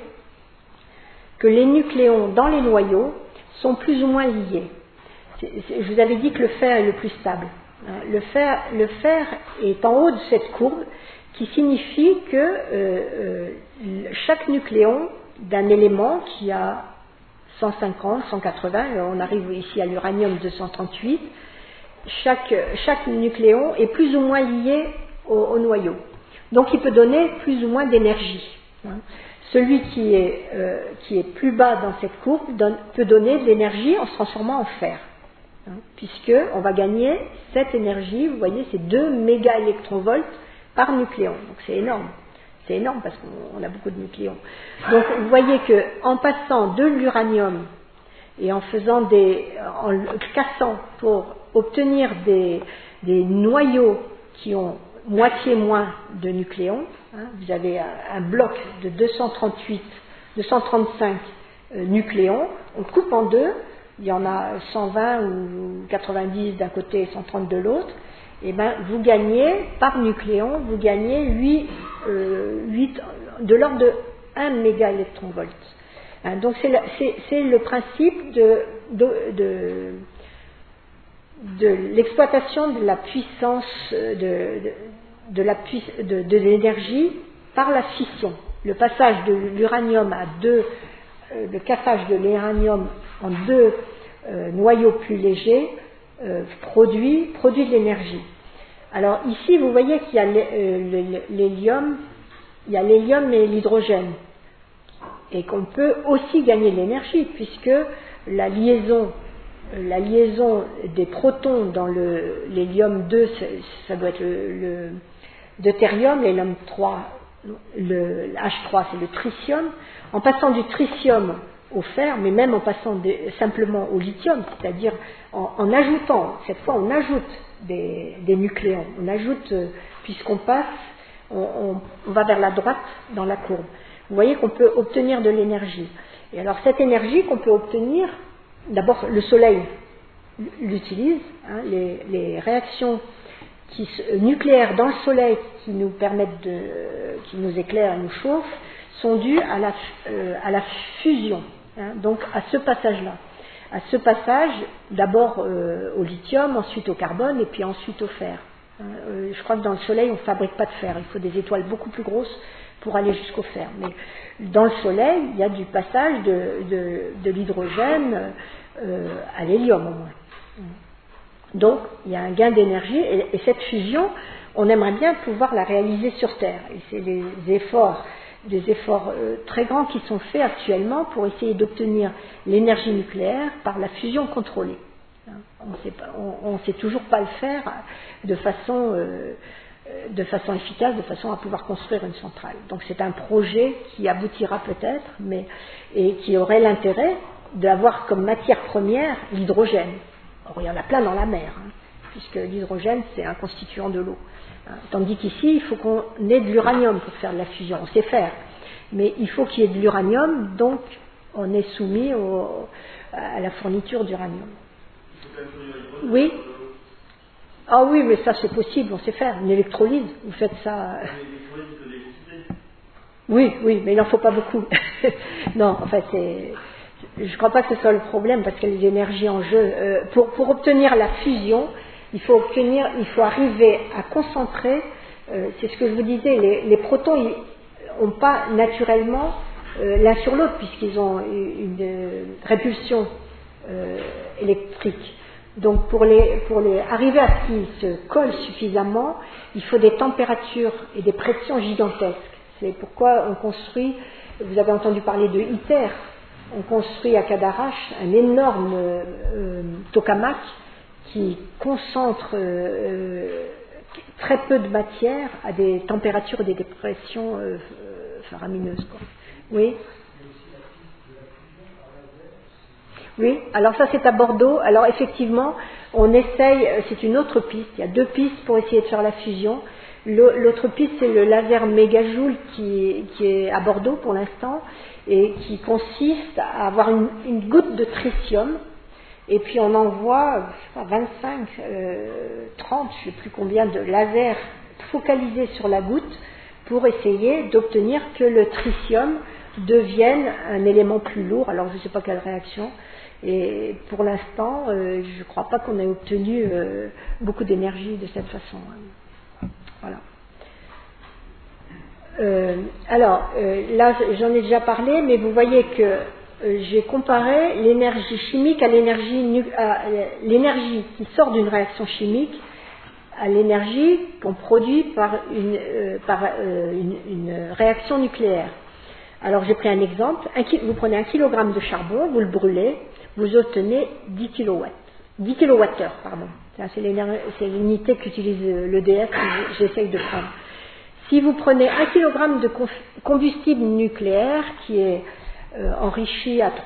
dans les noyaux sont plus ou moins liés. Je vous avais dit que le fer est le plus stable. Le fer est en haut de cette courbe, qui signifie que chaque nucléon d'un élément qui a 150, 180, on arrive ici à l'uranium 238, chaque nucléon est plus ou moins lié au noyau. Donc il peut donner plus ou moins d'énergie. Celui qui est plus bas dans cette courbe peut donner de l'énergie en se transformant en fer. Puisque on va gagner cette énergie, vous voyez, c'est 2 mégaélectronvolts par nucléon. Donc c'est énorme. C'est énorme parce qu'on a beaucoup de nucléons. Donc vous voyez qu'en passant de l'uranium et en le cassant pour obtenir des noyaux qui ont moitié moins de nucléons, vous avez un bloc de 235 nucléons, on coupe en deux, il y en a 120 ou 90 d'un côté et 130 de l'autre, et bien vous gagnez par nucléon, vous gagnez 8 de l'ordre de 1 mégaélectronvolt. Donc c'est le principe de l'exploitation de la puissance de l'énergie par la fission. Le passage de l'uranium le cassage de l'uranium en 2 noyaux plus légers produit de l'énergie. Alors ici, vous voyez qu'il y a l'hélium, et l'hydrogène, et qu'on peut aussi gagner de l'énergie, puisque la liaison des protons dans l'hélium 2, ça doit être le deutérium, l'hélium 3, le H3, c'est le tritium. En passant du tritium au fer, mais même en passant simplement au lithium, c'est-à-dire en ajoutant, cette fois on ajoute des nucléons, on ajoute, puisqu'on passe, on va vers la droite dans la courbe. Vous voyez qu'on peut obtenir de l'énergie. Et alors cette énergie qu'on peut obtenir, d'abord le soleil l'utilise, les réactions nucléaires dans le soleil qui nous permettent qui nous éclairent et nous chauffent, sont dues à la fusion, donc à ce passage-là. À ce passage, d'abord au lithium, ensuite au carbone et puis ensuite au fer. Je crois que dans le soleil, on ne fabrique pas de fer, il faut des étoiles beaucoup plus grosses pour aller jusqu'au fer. Mais dans le soleil, il y a du passage de l'hydrogène à l'hélium au moins. Donc, il y a un gain d'énergie et cette fusion, on aimerait bien pouvoir la réaliser sur Terre. Et c'est des efforts très grands qui sont faits actuellement pour essayer d'obtenir l'énergie nucléaire par la fusion contrôlée. On ne sait toujours pas le faire de façon efficace, de façon à pouvoir construire une centrale. Donc c'est un projet qui aboutira peut-être, et qui aurait l'intérêt d'avoir comme matière première l'hydrogène. Or, il y en a plein dans la mer, puisque l'hydrogène c'est un constituant de l'eau. Tandis qu'ici, il faut qu'on ait de l'uranium pour faire de la fusion. On sait faire, mais il faut qu'il y ait de l'uranium, donc on est soumis à la fourniture d'uranium. Oui. Ah oui, mais ça c'est possible, on sait faire. Une électrolyse, vous faites ça. Oui, mais il n'en faut pas beaucoup. Non, en fait, je ne crois pas que ce soit le problème, parce qu'il y a des énergies en jeu. Pour obtenir la fusion, il faut arriver à concentrer, c'est ce que je vous disais, les protons n'ont pas naturellement l'un sur l'autre puisqu'ils ont une répulsion électrique. Donc pour arriver à ce qu'ils se collent suffisamment, il faut des températures et des pressions gigantesques. C'est pourquoi on construit, vous avez entendu parler de ITER, on construit à Cadarache un énorme tokamak qui concentre très peu de matière à des températures et des pressions faramineuses. Quoi. Oui. Oui, alors ça c'est à Bordeaux. Alors effectivement, on essaye, c'est une autre piste, il y a deux pistes pour essayer de faire la fusion. L'autre piste c'est le laser mégajoule qui est à Bordeaux pour l'instant et qui consiste à avoir une goutte de tritium et puis on envoie 25, 30, je ne sais plus combien de lasers focalisés sur la goutte pour essayer d'obtenir que le tritium devienne un élément plus lourd. Alors je ne sais pas quelle réaction. Et pour l'instant, je ne crois pas qu'on ait obtenu beaucoup d'énergie de cette façon. Voilà. Là, j'en ai déjà parlé, mais vous voyez que j'ai comparé l'énergie chimique à l'énergie qui sort d'une réaction chimique à l'énergie qu'on produit par une réaction nucléaire. Alors j'ai pris un exemple, vous prenez 1 kg de charbon, vous le brûlez, vous obtenez 10 kWh. C'est l'unité qu'utilise l'EDF que j'essaye de prendre. Si vous prenez 1 kg de combustible nucléaire qui est enrichi à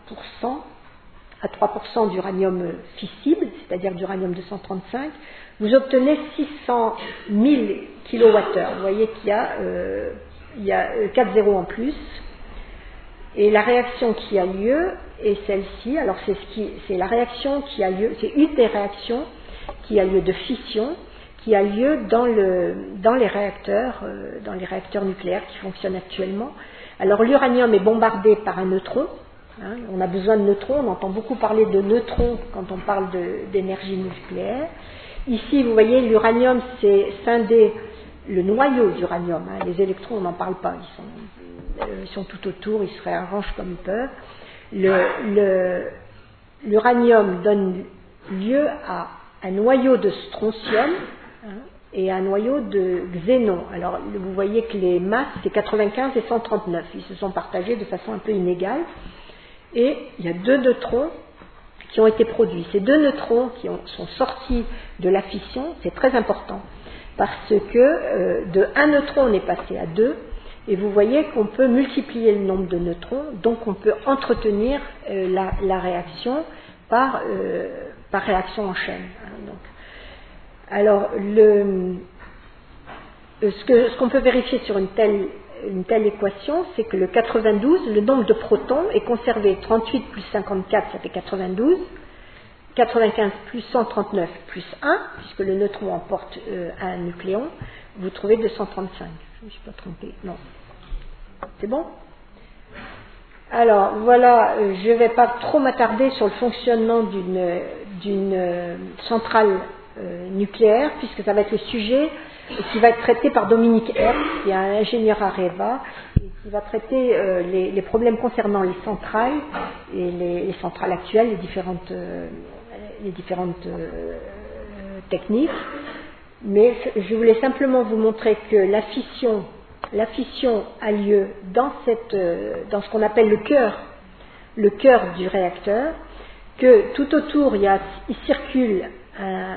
3% d'uranium fissible, c'est-à-dire d'uranium 235, vous obtenez 600 000 kWh. Vous voyez qu'il y a 4 zéros en plus. Et la réaction qui a lieu est celle-ci. Alors c'est la réaction qui a lieu, c'est une des réactions qui a lieu de fission, qui a lieu dans les réacteurs nucléaires qui fonctionnent actuellement. Alors l'uranium est bombardé par un neutron. On a besoin de neutrons. On entend beaucoup parler de neutrons quand on parle d'énergie nucléaire. Ici, vous voyez, l'uranium c'est scindé. Le noyau d'uranium, les électrons on n'en parle pas, ils sont tout autour, ils se réarrangent comme ils peuvent. L'uranium donne lieu à un noyau de strontium et un noyau de xénon. Alors vous voyez que les masses c'est 95 et 139, ils se sont partagés de façon un peu inégale et il y a deux neutrons qui ont été produits. Ces deux neutrons qui sont sortis de la fission, c'est très important. Parce que de 1 neutron on est passé à 2 et vous voyez qu'on peut multiplier le nombre de neutrons, donc on peut entretenir la réaction par réaction en chaîne. Alors ce qu'on peut vérifier sur une telle équation, c'est que le 92, le nombre de protons est conservé. 38 plus 54 ça fait 92. 95 plus 139 plus 1, puisque le neutron emporte un nucléon, vous trouvez 235. Je ne me suis pas trompée, non. C'est bon ? Alors voilà, je ne vais pas trop m'attarder sur le fonctionnement d'une centrale nucléaire, puisque ça va être le sujet qui va être traité par Dominique Hertz, qui est un ingénieur à REVA, et qui va traiter les problèmes concernant les centrales, et les centrales actuelles, les différentes techniques, mais je voulais simplement vous montrer que la fission a lieu dans ce qu'on appelle le cœur du réacteur, que tout autour il circule un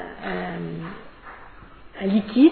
liquide,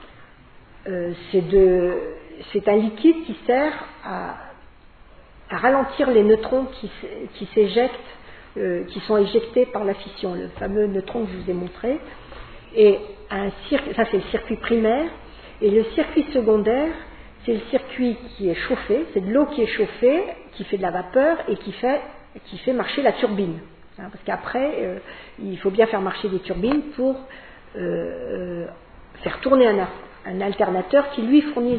c'est un liquide qui sert à ralentir les neutrons qui s'éjectent, qui sont éjectés par la fission, le fameux neutron que je vous ai montré. Et ça c'est le circuit primaire, et le circuit secondaire, c'est le circuit qui est chauffé, c'est de l'eau qui est chauffée, qui fait de la vapeur et qui fait marcher la turbine. Parce qu'après, il faut bien faire marcher des turbines pour faire tourner un alternateur qui lui fournit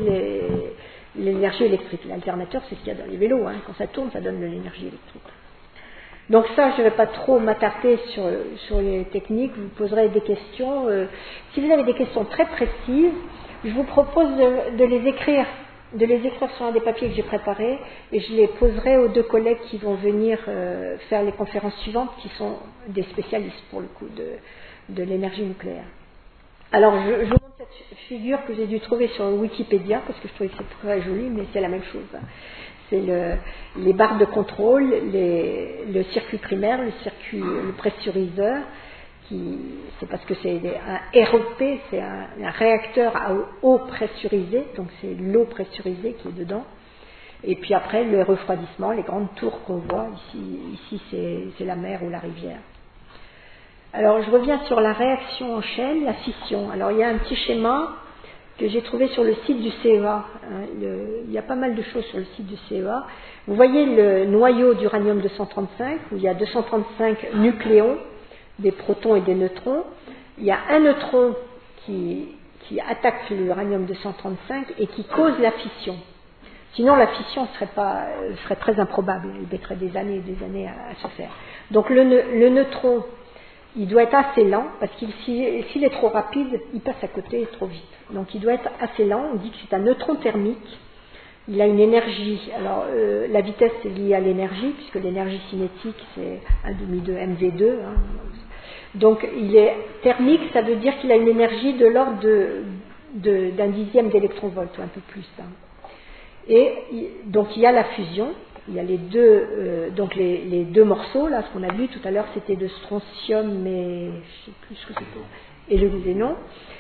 l'énergie électrique. L'alternateur, c'est ce qu'il y a dans les vélos, quand ça tourne, ça donne de l'énergie électrique. Donc ça, je ne vais pas trop m'attarder sur les techniques, vous poserez des questions. Si vous avez des questions très précises, je vous propose de les écrire sur un des papiers que j'ai préparés, et je les poserai aux 2 collègues qui vont venir faire les conférences suivantes, qui sont des spécialistes pour le coup de l'énergie nucléaire. Alors je vous montre cette figure que j'ai dû trouver sur Wikipédia, parce que je trouvais que c'est très joli, mais c'est la même chose. C'est les barres de contrôle, le circuit primaire, le pressuriseur, c'est parce que c'est un REP, c'est un réacteur à eau pressurisée, donc c'est l'eau pressurisée qui est dedans. Et puis après, le refroidissement, les grandes tours qu'on voit, ici c'est la mer ou la rivière. Alors je reviens sur la réaction en chaîne, la fission. Alors il y a un petit schéma que j'ai trouvé sur le site du CEA. Il y a pas mal de choses sur le site du CEA. Vous voyez le noyau d'uranium-235, où il y a 235 nucléons, des protons et des neutrons. Il y a un neutron qui attaque l'uranium-235 et qui cause la fission. Sinon, la fission serait très improbable. Il mettrait des années et des années à se faire. Donc le neutron, il doit être assez lent, parce qu'il s'il est trop rapide, il passe à côté trop vite. Donc il doit être assez lent. On dit que c'est un neutron thermique. Il a une énergie. Alors la vitesse est liée à l'énergie, puisque l'énergie cinétique c'est 1/2 de mv2. Hein. Donc il est thermique, ça veut dire qu'il a une énergie de l'ordre d'un dixième d'électronvolt, ou un peu plus. Hein. Et donc il y a la fusion. Il y a les deux morceaux, là, ce qu'on a vu tout à l'heure, c'était de strontium, mais je ne sais plus ce que c'était, et le xénon.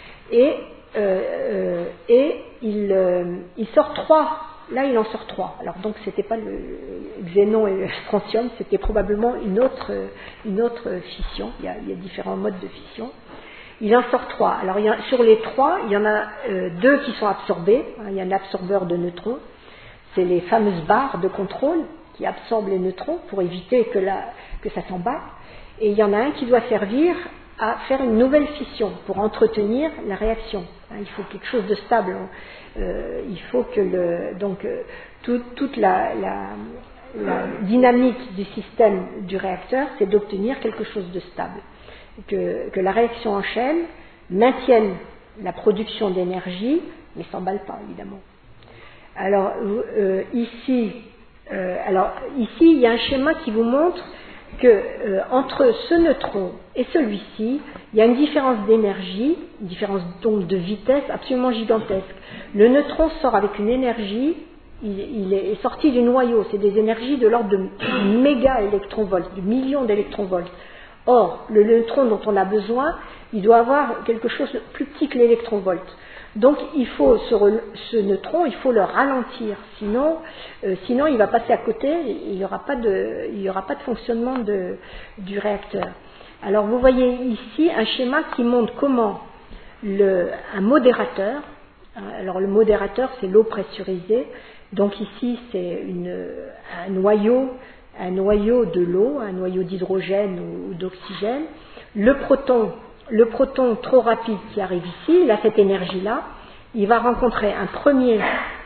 Et il sort 3. Là, il en sort 3. Alors donc, c'était pas le xénon et le strontium, c'était probablement une autre fission. Il y a différents modes de fission. Il en sort 3. Alors sur les 3, il y en a 2 qui sont absorbés. Il y a un absorbeur de neutrons. C'est les fameuses barres de contrôle qui absorbent les neutrons pour éviter que ça s'emballe. Et il y en a un qui doit servir à faire une nouvelle fission pour entretenir la réaction. Il faut quelque chose de stable. Il faut que toute la dynamique du système du réacteur, c'est d'obtenir quelque chose de stable. Que la réaction en chaîne maintienne la production d'énergie, mais ne s'emballe pas, évidemment. Alors ici, il y a un schéma qui vous montre que entre ce neutron et celui-ci, il y a une différence d'énergie, une différence donc de vitesse absolument gigantesque. Le neutron sort avec une énergie, il est sorti du noyau, c'est des énergies de l'ordre de méga-électronvolts, de millions d'électronvolts. Or, le neutron dont on a besoin, il doit avoir quelque chose de plus petit que l'électronvolt. Donc il faut ce neutron, il faut le ralentir, sinon il va passer à côté, il n'y aura pas de fonctionnement du réacteur. Alors vous voyez ici un schéma qui montre comment un modérateur, alors le modérateur c'est l'eau pressurisée, donc ici c'est un noyau de l'eau, un noyau d'hydrogène ou d'oxygène, le proton trop rapide qui arrive ici, il a cette énergie-là, il va rencontrer un premier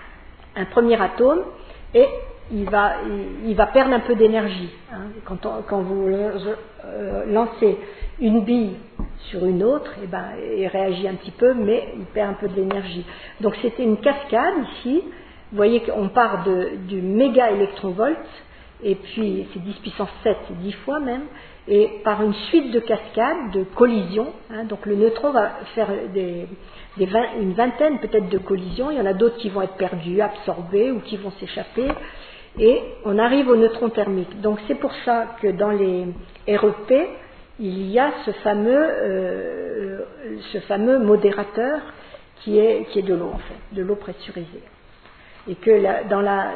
atome et il va perdre un peu d'énergie. Hein. Quand vous lancez une bille sur une autre, il réagit un petit peu, mais il perd un peu d'énergie. Donc c'était une cascade ici. Vous voyez qu'on part du méga électronvolt, et puis c'est 10 puissance 7, c'est 10 fois même, et par une suite de cascades, de collisions, hein, donc le neutron va faire une vingtaine peut-être de collisions, il y en a d'autres qui vont être perdus, absorbés ou qui vont s'échapper, et on arrive au neutron thermique. Donc c'est pour ça que dans les REP, il y a ce fameux modérateur qui est de l'eau en fait, de l'eau pressurisée. Et que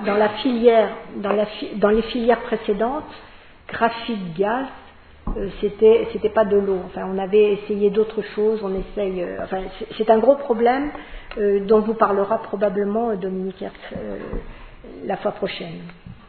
dans les filières précédentes, graphite, gaz, c'était pas de l'eau. Enfin, on avait essayé d'autres choses. C'est un gros problème dont vous parlera probablement Dominique Herx la fois prochaine.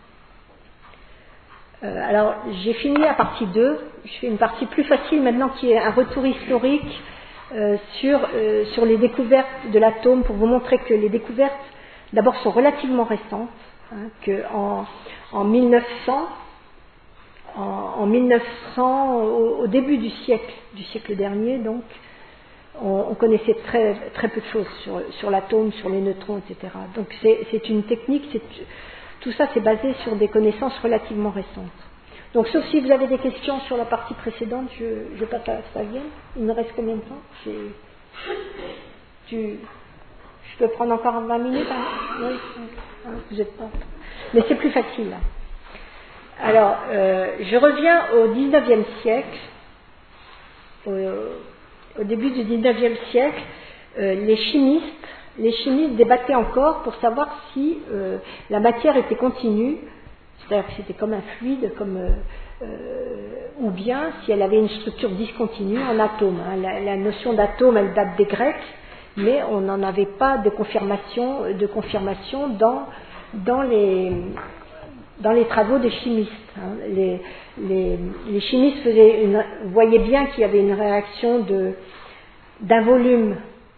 Alors, j'ai fini la partie 2. Je fais une partie plus facile maintenant qui est un retour historique sur les découvertes de l'atome pour vous montrer que les découvertes d'abord sont relativement récentes, hein, qu'en 1900, en 1900, au début du siècle dernier, donc, on connaissait très, très peu de choses sur l'atome, sur les neutrons, etc. Donc c'est une technique, tout ça c'est basé sur des connaissances relativement récentes. Donc sauf si vous avez des questions sur la partie précédente, je passe à Fabienne. Il me reste combien de temps? Je peux prendre encore 20 minutes, hein? Oui, vous êtes pas. Mais c'est plus facile là. Alors, je reviens au 19e siècle. Au début du 19e siècle, les chimistes débattaient encore pour savoir si la matière était continue, c'est-à-dire que c'était comme un fluide, ou bien si elle avait une structure discontinue en atome. Hein. La notion d'atome, elle date des Grecs, mais on n'en avait pas de confirmation dans les travaux des chimistes. Hein. Les chimistes voyaient bien qu'il y avait une réaction d'un volume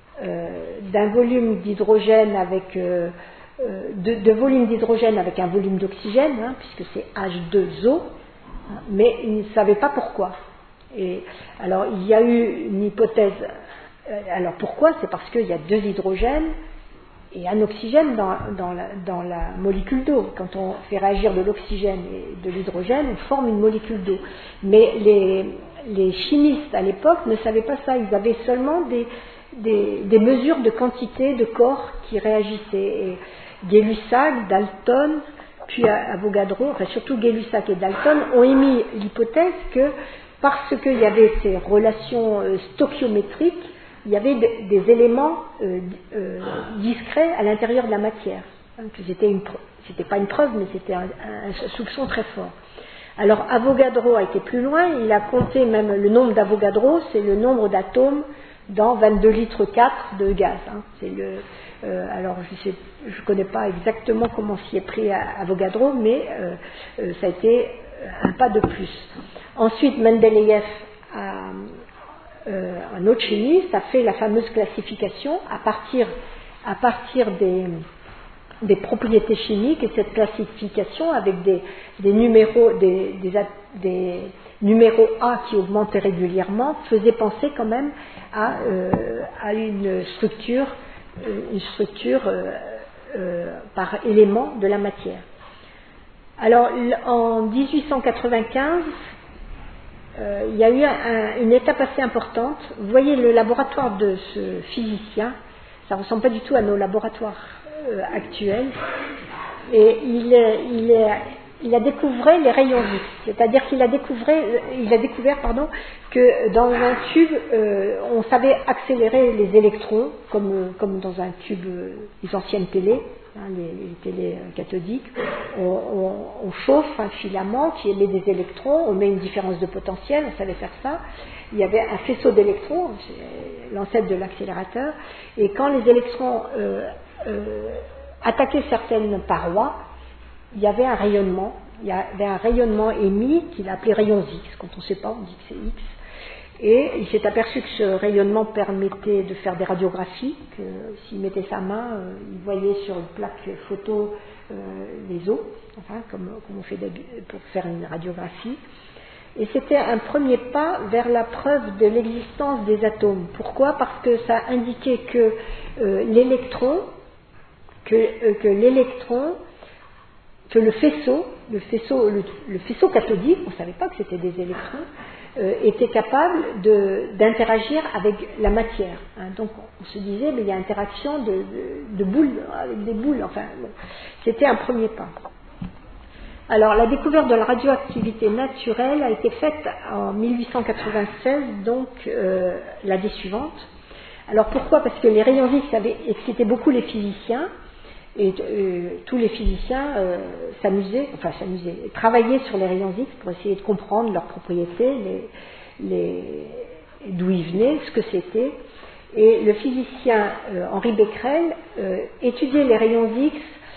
d'hydrogène avec de volume d'hydrogène avec un volume d'oxygène, hein, puisque c'est H2O, hein, mais ils ne savaient pas pourquoi. Et alors il y a eu une hypothèse. Alors pourquoi? C'est parce qu'il y a 2 hydrogènes et un oxygène dans la molécule d'eau. Quand on fait réagir de l'oxygène et de l'hydrogène, on forme une molécule d'eau. Mais les chimistes à l'époque ne savaient pas ça. Ils avaient seulement des mesures de quantité de corps qui réagissaient. Et Gay-Lussac, Dalton, puis Avogadro, enfin surtout Gay-Lussac et Dalton, ont émis l'hypothèse que parce qu'il y avait ces relations stoichiométriques, il y avait des éléments discrets à l'intérieur de la matière. Hein, que c'était pas une preuve, mais c'était un soupçon très fort. Alors Avogadro a été plus loin, il a compté même le nombre d'Avogadro, c'est le nombre d'atomes dans 22 litres 4 de gaz. Hein. Alors je connais pas exactement comment s'y est pris Avogadro, mais ça a été un pas de plus. Ensuite, Mendeleïev un autre chimiste a fait la fameuse classification à partir des propriétés chimiques, et cette classification avec des numéros A qui augmentaient régulièrement faisait penser quand même à une structure par élément de la matière. Alors en 1895, il y a eu une étape assez importante. Vous voyez le laboratoire de ce physicien, ça ne ressemble pas du tout à nos laboratoires actuels. Et il a découvert les rayons X, c'est-à-dire qu'il a découvert que dans un tube, on savait accélérer les électrons, comme dans un tube, les anciennes télés, hein, les télés cathodiques. On chauffe un filament qui émet des électrons, on met une différence de potentiel, on savait faire ça. Il y avait un faisceau d'électrons, c'est l'ancêtre de l'accélérateur, et quand les électrons attaquaient certaines parois, il y avait un rayonnement. Il y avait un rayonnement émis qu'il a appelé rayon X. Quand on ne sait pas, on dit que c'est X. Et il s'est aperçu que ce rayonnement permettait de faire des radiographies, que s'il mettait sa main, il voyait sur une plaque photo les os, enfin, comme on fait pour faire une radiographie. Et c'était un premier pas vers la preuve de l'existence des atomes. Pourquoi? Parce que ça indiquait que l'électron, que le faisceau cathodique, on ne savait pas que c'était des électrons, était capable d'interagir avec la matière. Hein. Donc on se disait, mais il y a interaction de boules avec des boules. Enfin, bon. C'était un premier pas. Alors la découverte de la radioactivité naturelle a été faite en 1896, donc l'année suivante. Alors pourquoi? Parce que les rayons X excitaient beaucoup les physiciens. Et tous les physiciens travaillaient sur les rayons X pour essayer de comprendre leurs propriétés, d'où ils venaient, ce que c'était. Et le physicien Henri Becquerel étudiait les rayons X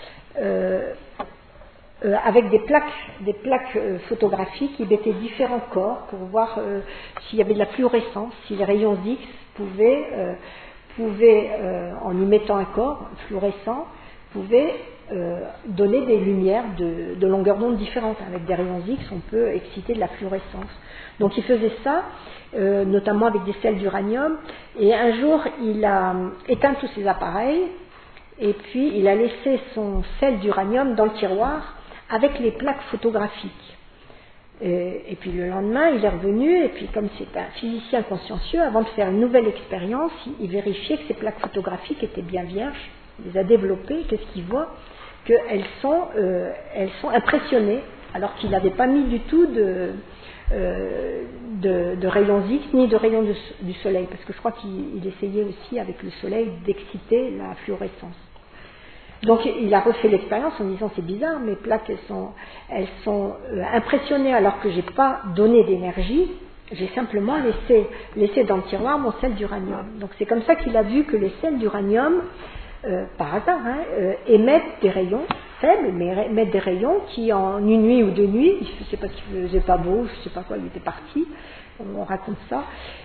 avec des plaques photographiques. Il mettait différents corps pour voir s'il y avait de la fluorescence, si les rayons X pouvaient en y mettant un corps fluorescent, pouvait donner des lumières de longueur d'onde différentes. Avec des rayons X, on peut exciter de la fluorescence. Donc il faisait ça, notamment avec des sels d'uranium, et un jour il a éteint tous ses appareils, et puis il a laissé son sel d'uranium dans le tiroir avec les plaques photographiques. Et puis le lendemain, il est revenu, et puis comme c'est un physicien consciencieux, avant de faire une nouvelle expérience, il vérifiait que ces plaques photographiques étaient bien vierges, il les a développées, qu'est-ce qu'il voit? Qu'elles sont impressionnées, alors qu'il n'avait pas mis du tout de rayons X ni de rayons du soleil, parce que je crois qu'il essayait aussi avec le soleil d'exciter la fluorescence. Donc il a refait l'expérience en disant c'est bizarre, mes plaques elles sont impressionnées alors que j'ai pas donné d'énergie, j'ai simplement laissé dans le tiroir mon sel d'uranium. Donc c'est comme ça qu'il a vu que les sels d'uranium, par hasard, émettent des rayons faibles, mais émettent des rayons qui en une nuit ou deux nuits, je ne sais pas qu'il faisait pas beau, je ne sais pas quoi, il était parti, on raconte ça,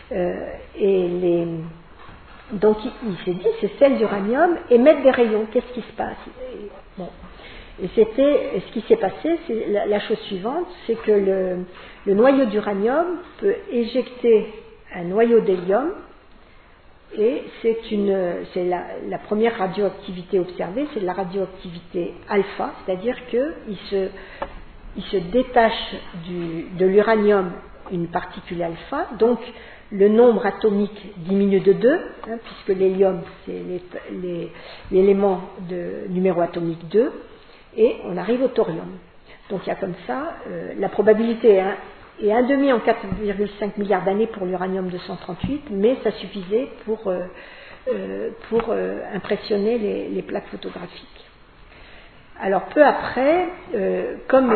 donc il s'est dit, ces sels d'uranium émettent des rayons, qu'est-ce qui se passe? Et ce qui s'est passé, c'est la chose suivante, c'est que le noyau d'uranium peut éjecter un noyau d'hélium, et c'est la première radioactivité observée, c'est de la radioactivité alpha, c'est-à-dire qu'il se détache de l'uranium une particule alpha, donc le nombre atomique diminue de 2, puisque l'hélium c'est l'élément de numéro atomique 2, et on arrive au thorium. Donc il y a comme ça, la probabilité est 1,5 en 4,5 milliards d'années pour l'uranium 238, mais ça suffisait pour impressionner les plaques photographiques. Alors peu après, comme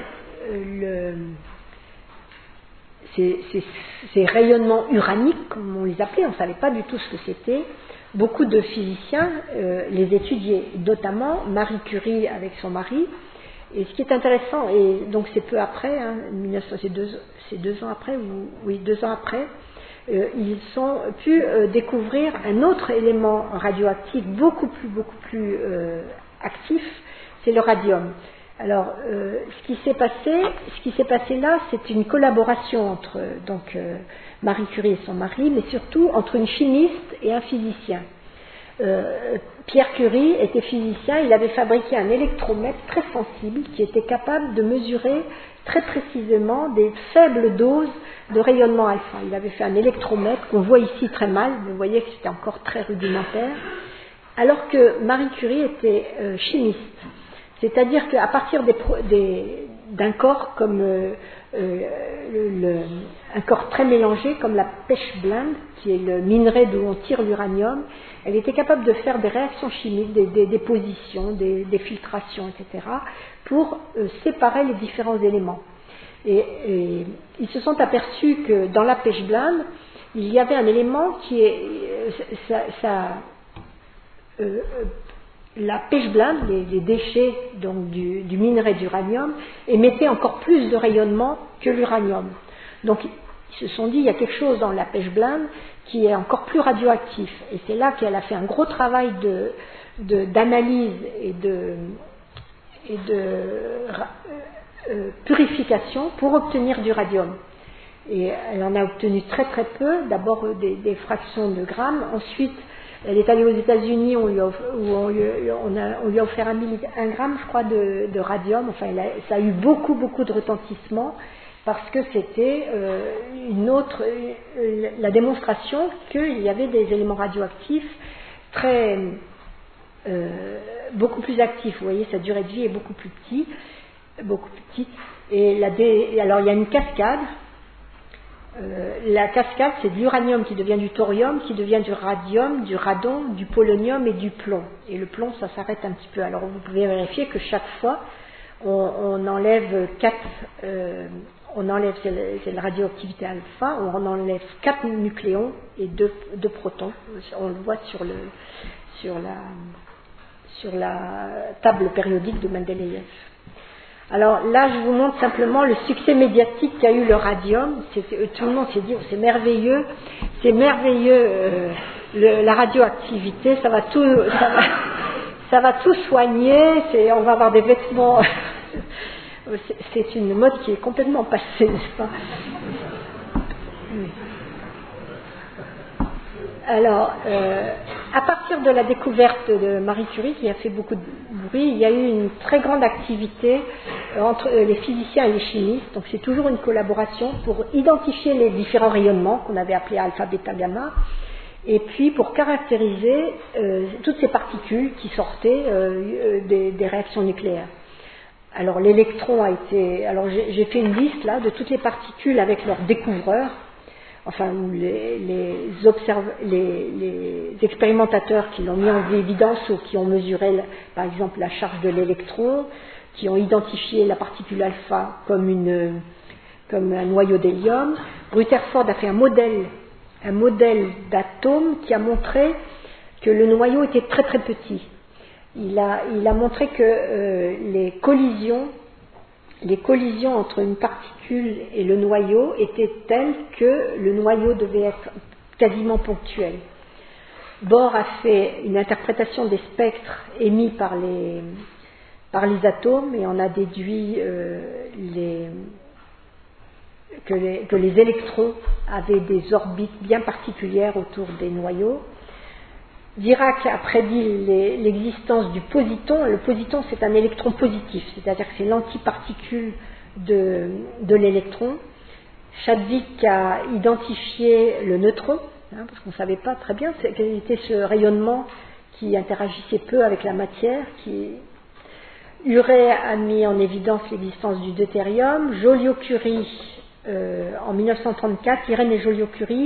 ces rayonnements uraniques, comme on les appelait, on ne savait pas du tout ce que c'était, beaucoup de physiciens les étudiaient, notamment Marie Curie avec son mari. Et ce qui est intéressant, et donc c'est peu après, c'est 2 ans après, oui, 2 ans après, ils ont pu découvrir un autre élément radioactif beaucoup plus actif, c'est le radium. Alors, ce qui s'est passé là, c'est une collaboration entre Marie Curie et son mari, mais surtout entre une chimiste et un physicien. Pierre Curie était physicien, il avait fabriqué un électromètre très sensible qui était capable de mesurer très précisément des faibles doses de rayonnement alpha. Il avait fait un électromètre qu'on voit ici très mal, mais vous voyez que c'était encore très rudimentaire, alors que Marie Curie était chimiste. C'est-à-dire qu'à partir d'un corps comme un corps très mélangé, comme la pêche blinde, qui est le minerai d'où on tire l'uranium, elle était capable de faire des réactions chimiques, des dépositions, des filtrations, etc., pour séparer les différents éléments. Et ils se sont aperçus que dans la pêche blinde, il y avait un élément qui est... la pêche blinde, les déchets donc, du minerai d'uranium, émettaient encore plus de rayonnement que l'uranium. Donc ils se sont dit, il y a quelque chose dans la pêche blinde qui est encore plus radioactif. Et c'est là qu'elle a fait un gros travail d'analyse et de purification pour obtenir du radium. Et elle en a obtenu très très peu, d'abord des fractions de grammes, ensuite elle est allée aux États-Unis, on lui a offert 1 gramme, je crois, de radium. Enfin, ça a eu beaucoup de retentissement parce que c'était la démonstration qu'il y avait des éléments radioactifs beaucoup plus actifs. Vous voyez, sa durée de vie est beaucoup plus petite. Et alors, il y a une cascade. La cascade, c'est de l'uranium qui devient du thorium, qui devient du radium, du radon, du polonium et du plomb. Et le plomb, ça s'arrête un petit peu. Alors vous pouvez vérifier que chaque fois, on enlève c'est la radioactivité alpha, on enlève 4 nucléons et 2 protons. On le voit sur la table périodique de Mendeleïev. Alors là, je vous montre simplement le succès médiatique qu'a eu le radium. Tout le monde s'est dit, oh, c'est merveilleux, la radioactivité, ça ça va tout soigner, on va avoir des vêtements. C'est une mode qui est complètement passée, n'est-ce pas? Alors, à partir de la découverte de Marie Curie, qui a fait beaucoup de bruit, il y a eu une très grande activité entre les physiciens et les chimistes. Donc c'est toujours une collaboration pour identifier les différents rayonnements qu'on avait appelés alpha, bêta, gamma, et puis pour caractériser toutes ces particules qui sortaient des réactions nucléaires. Alors l'électron a été... Alors j'ai fait une liste là de toutes les particules avec leurs découvreurs, enfin les expérimentateurs qui l'ont mis en évidence ou qui ont mesuré par exemple la charge de l'électron, qui ont identifié la particule alpha comme un noyau d'hélium. Rutherford a fait un modèle d'atome qui a montré que le noyau était très très petit. Il a montré que les collisions entre une particule et le noyau étaient telles que le noyau devait être quasiment ponctuel. Bohr a fait une interprétation des spectres émis par les atomes et on a déduit que les électrons avaient des orbites bien particulières autour des noyaux. Dirac a prédit l'existence du positon. Le positon, c'est un électron positif, c'est-à-dire que c'est l'antiparticule de l'électron. Chadwick a identifié le neutron, parce qu'on ne savait pas très bien quel était ce rayonnement qui interagissait peu avec la matière. Urey a mis en évidence l'existence du deutérium. Joliot-Curie, en 1934, Irène et Joliot-Curie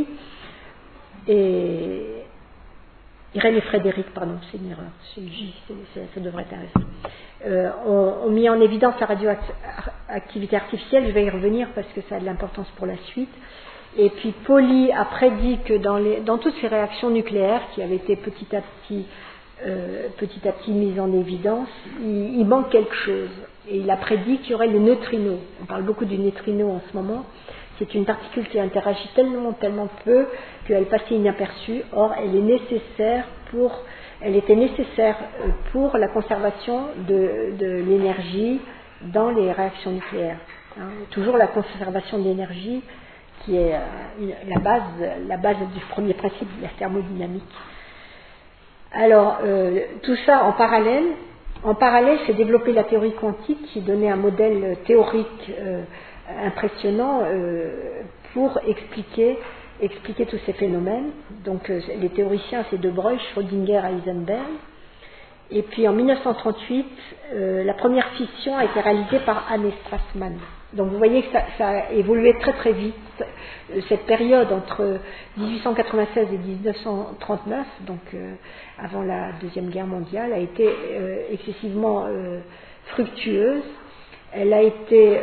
Irène et Frédéric, pardon, c'est une erreur, c'est J, ça devrait être ainsi. Ont mis en évidence la radioactivité artificielle, je vais y revenir parce que ça a de l'importance pour la suite. Et puis Pauli a prédit que dans toutes ces réactions nucléaires qui avaient été petit à petit mises en évidence, il manque quelque chose. Et il a prédit qu'il y aurait le neutrino. On parle beaucoup du neutrino en ce moment. C'est une particule qui interagit tellement peu qu'elle passait inaperçue. Or, elle était nécessaire pour la conservation de l'énergie dans les réactions nucléaires. Toujours la conservation de l'énergie qui est la base du premier principe de la thermodynamique. Alors, tout ça en parallèle, s'est développée la théorie quantique qui donnait un modèle théorique impressionnant pour expliquer tous ces phénomènes. Donc les théoriciens, c'est De Broglie, Schrödinger, Heisenberg. Et puis en 1938, la première fission a été réalisée par Hannes Strassmann. Donc vous voyez que ça a évolué très très vite. Cette période entre 1896 et 1939, donc avant la Deuxième Guerre mondiale, a été excessivement fructueuse. Elle a été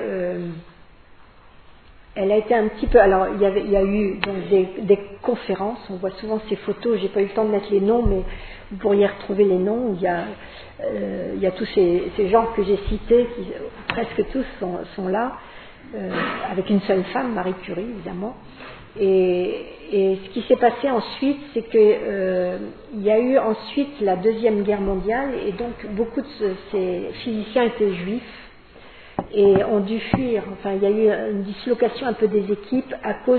un petit peu... Alors, il y a eu donc, des conférences, on voit souvent ces photos, j'ai pas eu le temps de mettre les noms, mais vous pourriez retrouver les noms. Il y a tous ces gens que j'ai cités, qui, presque tous sont là, avec une seule femme, Marie Curie, évidemment. Et ce qui s'est passé ensuite, c'est que il y a eu ensuite la Deuxième Guerre mondiale, et donc beaucoup de ces physiciens étaient juifs, et ont dû fuir. Enfin, il y a eu une dislocation un peu des équipes à cause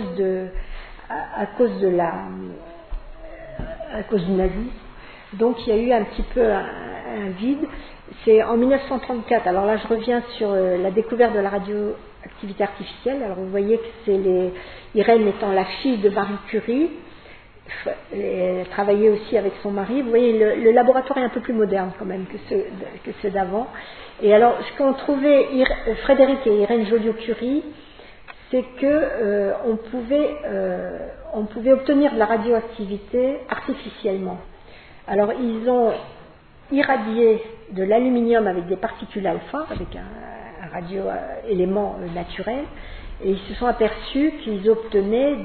du nazisme. Donc il y a eu un petit peu un vide. C'est en 1934. Alors là, je reviens sur la découverte de la radioactivité artificielle. Alors vous voyez que c'est Irène étant la fille de Marie Curie. Elle travaillait aussi avec son mari. Vous voyez, le laboratoire est un peu plus moderne quand même que ceux d'avant. Et alors, ce qu'ont trouvé Frédéric et Irène Joliot-Curie, c'est que on pouvait obtenir de la radioactivité artificiellement. Alors, ils ont irradié de l'aluminium avec des particules alpha, avec un radioélément naturel, et ils se sont aperçus qu'ils obtenaient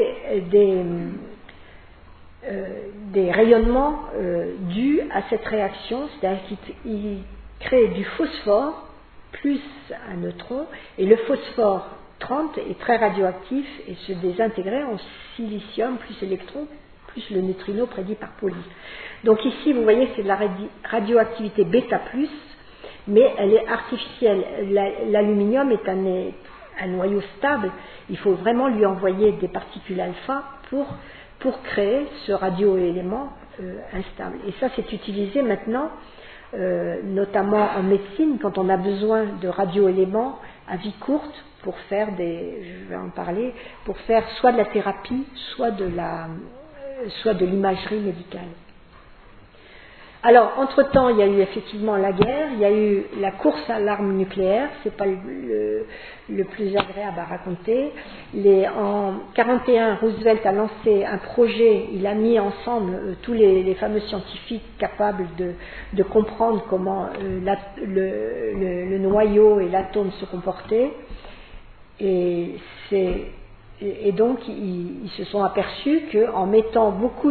des rayonnements dus à cette réaction, c'est-à-dire qu'ils créent du phosphore plus un neutron, et le phosphore 30 est très radioactif et se désintégrait en silicium plus électron plus le neutrino prédit par Pauli. Donc ici, vous voyez, c'est de la radioactivité bêta+, mais elle est artificielle. L'aluminium est un noyau stable. Il faut vraiment lui envoyer des particules alpha pour créer ce radioélément instable. Et ça, c'est utilisé maintenant, notamment en médecine, quand on a besoin de radioéléments à vie courte pour faire je vais en parler, pour faire soit de la thérapie, soit de l'imagerie médicale. Alors, entre-temps, il y a eu effectivement la guerre, il y a eu la course à l'arme nucléaire, c'est pas le plus agréable à raconter. En 1941, Roosevelt a lancé un projet, il a mis ensemble tous les fameux scientifiques capables de comprendre comment le noyau et l'atome se comportaient. Et donc, ils se sont aperçus qu'en mettant beaucoup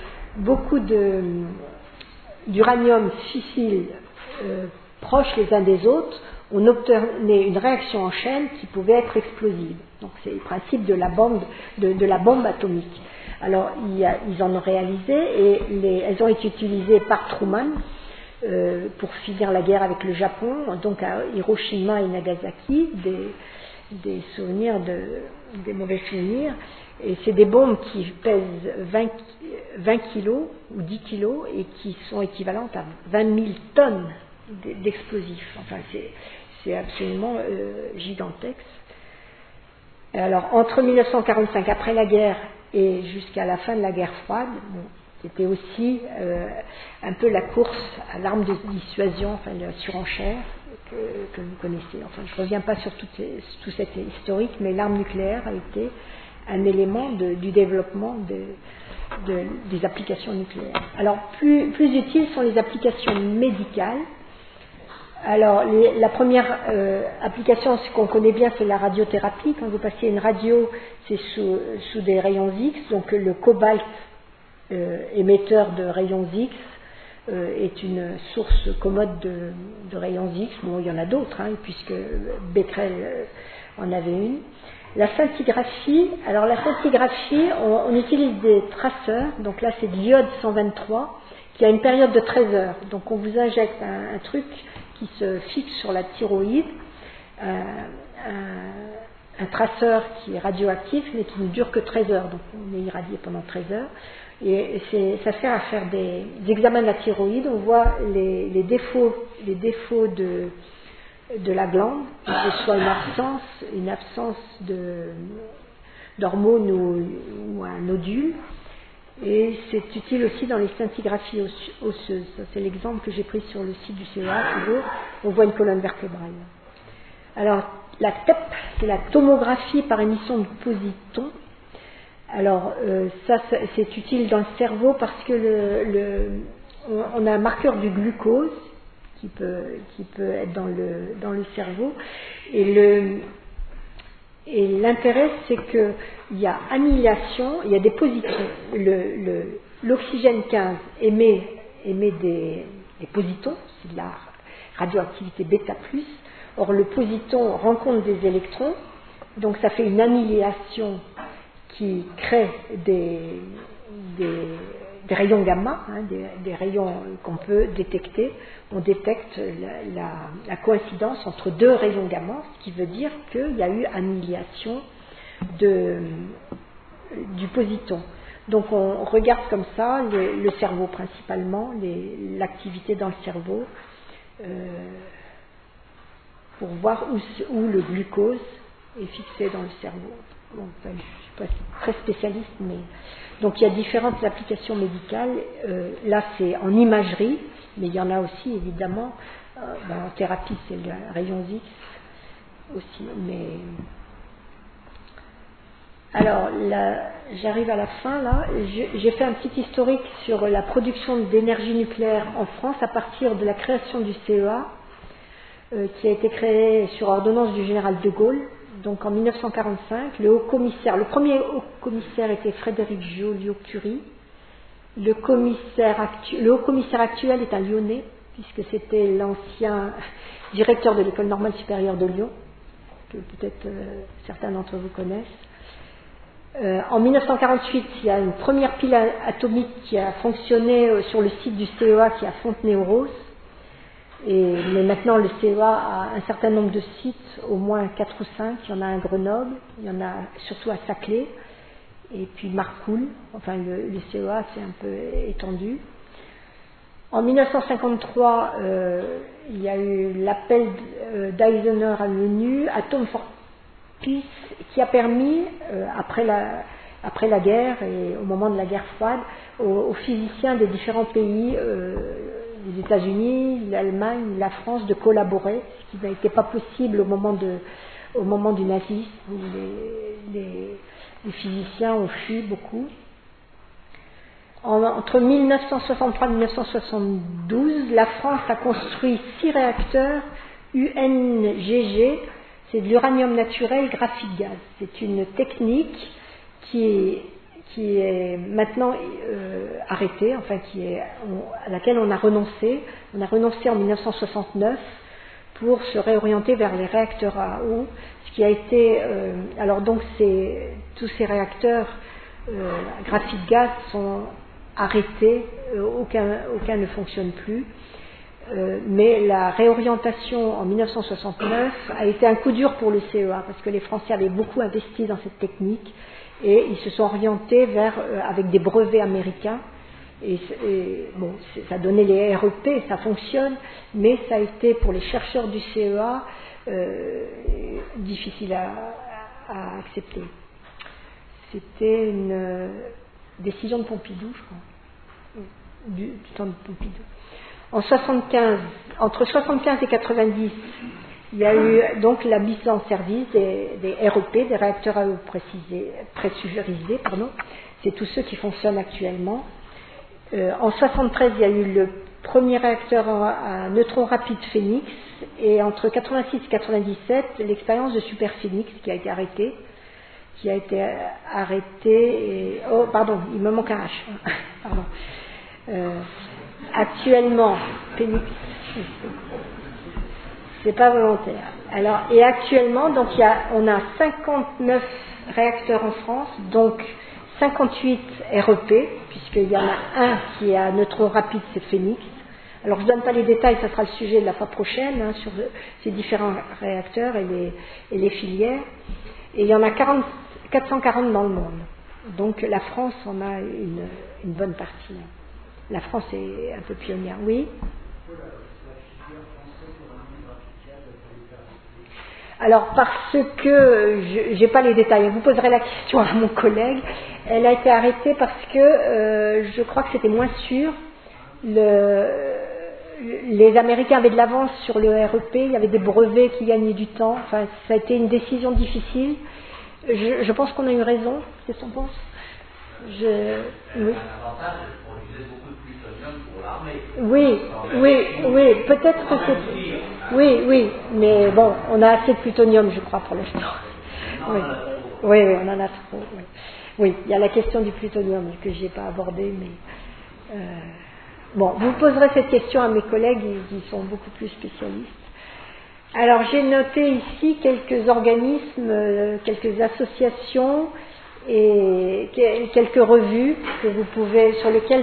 d'uranium fissile proches les uns des autres, on obtenait une réaction en chaîne qui pouvait être explosive. Donc c'est le principe de la bombe atomique. Alors ils en ont réalisé et elles ont été utilisées par Truman pour finir la guerre avec le Japon, donc à Hiroshima et Nagasaki, des souvenirs des mauvais souvenirs. Et c'est des bombes qui pèsent 20 kilos ou 10 kilos et qui sont équivalentes à 20 000 tonnes d'explosifs. Enfin, c'est absolument gigantesque. Alors, entre 1945, après la guerre, et jusqu'à la fin de la guerre froide, c'était aussi un peu la course à l'arme de dissuasion, enfin la surenchère que vous connaissez. Enfin, je ne reviens pas sur tout cet historique, mais l'arme nucléaire a été un élément du développement des applications nucléaires. Alors, plus utiles sont les applications médicales. Alors, la première application, ce qu'on connaît bien, c'est la radiothérapie. Quand vous passez une radio, c'est sous des rayons X. Donc, le cobalt, émetteur de rayons X, est une source commode de rayons X. Bon, il y en a d'autres, puisque Becquerel en avait une. La scintigraphie, alors la scintigraphie, on utilise des traceurs, donc là c'est de l'iode 123, qui a une période de 13 heures. Donc on vous injecte un truc qui se fixe sur la thyroïde, un traceur qui est radioactif, mais qui ne dure que 13 heures, donc on est irradié pendant 13 heures. Et ça sert à faire des examens de la thyroïde, on voit les défauts de la glande, que ce soit une absence d'hormones ou un nodule. Et c'est utile aussi dans les scintigraphies osseuses. Ça, c'est l'exemple que j'ai pris sur le site du CEA, toujours. On voit une colonne vertébrale. Alors, la TEP, c'est la tomographie par émission de positons. Alors, ça, c'est utile dans le cerveau parce que on a un marqueur du glucose qui peut être dans le cerveau. Et l'intérêt, c'est qu'il y a annihilation, il y a des positons. L'oxygène 15 émet des positons, c'est de la radioactivité bêta+. Or, le positon rencontre des électrons, donc ça fait une annihilation qui crée des rayons gamma, des rayons qu'on peut détecter. On détecte la coïncidence entre deux rayons gamma, ce qui veut dire qu'il y a eu annihilation du positon. Donc on regarde comme ça le cerveau principalement, l'activité dans le cerveau, pour voir où le glucose est fixé dans le cerveau. Bon, je ne suis pas très spécialiste, mais donc il y a différentes applications médicales. Là, c'est en imagerie, mais il y en a aussi évidemment en thérapie, c'est le rayon X aussi. Mais alors là, j'arrive à la fin. Là, j'ai fait un petit historique sur la production d'énergie nucléaire en France à partir de la création du CEA, qui a été créé sur ordonnance du général de Gaulle. Donc en 1945, le premier haut commissaire était Frédéric Joliot-Curie. Le haut commissaire actuel est un Lyonnais, puisque c'était l'ancien directeur de l'École normale supérieure de Lyon, que peut-être certains d'entre vous connaissent. En 1948, il y a une première pile atomique qui a fonctionné sur le site du CEA qui est à Fontenay-aux-Roses. Mais maintenant, le CEA a un certain nombre de sites, au moins 4 ou 5. Il y en a à Grenoble, il y en a surtout à Saclay, et puis Marcoule. Enfin, le CEA s'est un peu étendu. En 1953, il y a eu l'appel d'Eisenhower à l'ONU, Atom for Peace, qui a permis, après la guerre et au moment de la guerre froide, aux physiciens des différents pays, les États-Unis, l'Allemagne, la France, de collaborer, ce qui n'était pas possible au moment du nazisme, où les physiciens ont fui beaucoup. Entre 1963 et 1972, la France a construit 6 réacteurs UNGG, c'est de l'uranium naturel graphite gaz. C'est une technique qui est maintenant arrêtée, enfin à laquelle on a renoncé. On a renoncé en 1969 pour se réorienter vers les réacteurs à eau, ce qui a été... alors donc tous ces réacteurs graphite gaz sont arrêtés, aucun ne fonctionne plus. Mais la réorientation en 1969 a été un coup dur pour le CEA parce que les Français avaient beaucoup investi dans cette technique et ils se sont orientés avec des brevets américains et bon, ça donnait les REP, ça fonctionne, mais ça a été pour les chercheurs du CEA difficile à accepter. C'était une décision de Pompidou, je crois, du temps de Pompidou. En 75, entre 75 et 90, il y a eu donc la mise en service des REP, des réacteurs à eau pressurisés, pardon. C'est tous ceux qui fonctionnent actuellement. En 73, il y a eu le premier réacteur à neutrons rapides Phénix, et entre 86 et 97, l'expérience de Super Phénix qui a été arrêtée. Oh, pardon, il me manque un H. Pardon. Actuellement, Phénix, c'est pas volontaire. Alors, et actuellement, donc on a 59 réacteurs en France, donc 58 REP, puisqu'il y en a un qui est à neutrons rapides, c'est Phénix. Alors, je ne donne pas les détails, ça sera le sujet de la fois prochaine, sur ces différents réacteurs et les filières. Et il y en a 440 dans le monde. Donc, la France en a une bonne partie. La France est un peu pionnière, oui. Alors, parce que je n'ai pas les détails, vous poserez la question à mon collègue. Elle a été arrêtée parce que je crois que c'était moins sûr. Les Américains avaient de l'avance sur le REP, il y avait des brevets qui gagnaient du temps. Enfin, ça a été une décision difficile. Je pense qu'on a eu raison. Qu'est-ce qu'on pense? Oui. Oui, peut-être que c'est... Oui, mais bon, on a assez de plutonium, je crois, pour l'instant. Oui, on en a trop. Oui, il y a la question du plutonium que je n'ai pas abordée, mais... Bon, vous poserez cette question à mes collègues, ils sont beaucoup plus spécialistes. Alors, j'ai noté ici quelques organismes, quelques associations et quelques revues sur lesquelles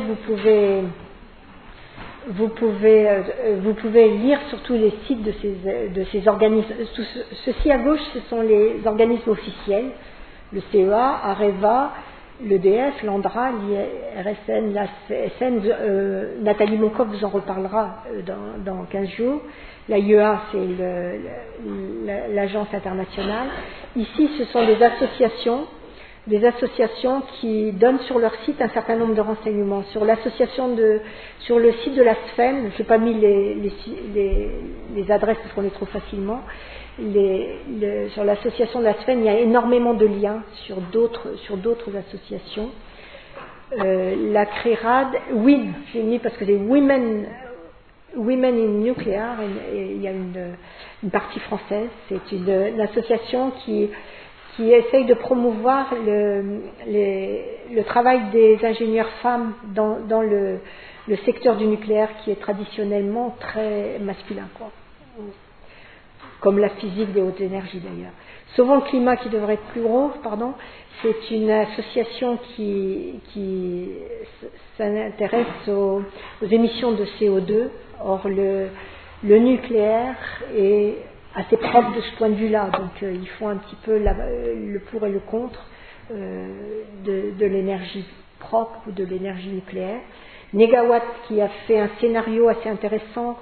vous pouvez lire surtout les sites de ces organismes. Ceci à gauche, ce sont les organismes officiels, le CEA, Areva, l'EDF, l'ANDRA, l'IRSN, l'ACSN. Nathalie Moncoff vous en reparlera dans 15 jours. L'AIEA, c'est l'agence internationale. Ici, ce sont des associations qui donnent sur leur site un certain nombre de renseignements. Sur le site de la SFEN, je n'ai pas mis les adresses parce qu'on les trouve facilement. Sur l'association de la SFEN, il y a énormément de liens sur d'autres associations. La CRIRAD, WIN, j'ai mis parce que c'est Women in Nuclear, et il y a une partie française. C'est une association qui essaye de promouvoir le travail des ingénieurs femmes dans le secteur du nucléaire qui est traditionnellement très masculin, quoi. comme la physique des hautes énergies d'ailleurs. Sauvons le climat qui devrait être plus gros, c'est une association qui s'intéresse aux émissions de CO2. Or, le nucléaire est assez propre de ce point de vue-là, donc ils font un petit peu le pour et le contre de l'énergie propre ou de l'énergie nucléaire. Negawatt qui a fait un scénario assez intéressant,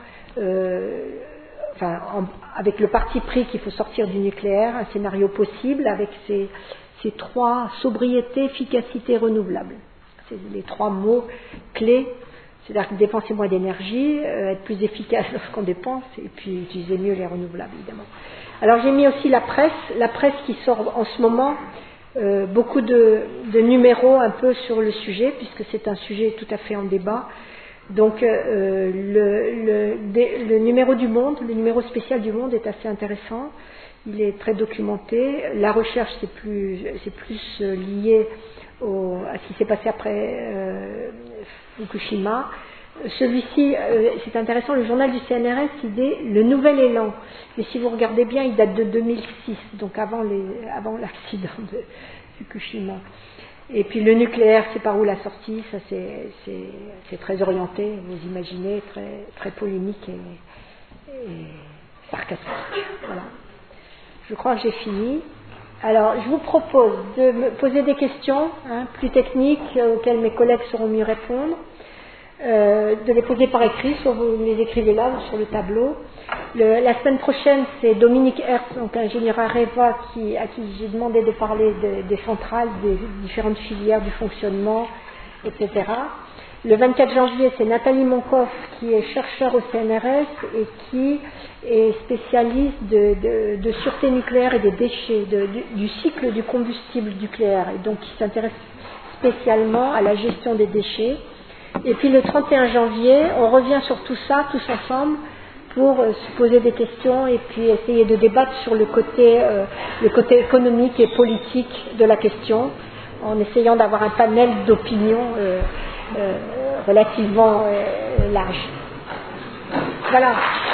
avec le parti pris qu'il faut sortir du nucléaire, un scénario possible avec ces trois sobriété, efficacité, renouvelable. C'est les trois mots clés. C'est-à-dire que dépenser moins d'énergie, être plus efficace lorsqu'on dépense, et puis utiliser mieux les renouvelables, évidemment. Alors j'ai mis aussi la presse qui sort en ce moment, beaucoup de numéros un peu sur le sujet, puisque c'est un sujet tout à fait en débat. Donc le numéro du Monde, le numéro spécial du Monde est assez intéressant. Il est très documenté. La recherche, c'est plus lié à ce qui s'est passé après Fukushima. Celui-ci, c'est intéressant, le journal du CNRS, il dit le nouvel élan. Mais si vous regardez bien, il date de 2006, donc avant l'accident de Fukushima. Et puis le nucléaire, c'est par où la sortie, ça c'est très orienté, vous imaginez, très, très polémique et sarcastique. Voilà. Je crois que j'ai fini. Alors, je vous propose de me poser des questions plus techniques auxquelles mes collègues sauront mieux répondre, de les poser par écrit, soit vous les écrivez là ou sur le tableau. La semaine prochaine, c'est Dominique Hertz, donc ingénieur Areva, à qui j'ai demandé de parler des centrales, des différentes filières du fonctionnement, etc. Le 24 janvier, c'est Nathalie Moncoff, qui est chercheur au CNRS et qui est spécialiste de sûreté nucléaire et des déchets, du cycle du combustible nucléaire, et donc qui s'intéresse spécialement à la gestion des déchets. Et puis le 31 janvier, on revient sur tout ça, tous ensemble, pour se poser des questions et puis essayer de débattre sur le côté économique et politique de la question, en essayant d'avoir un panel d'opinions relativement large. Voilà.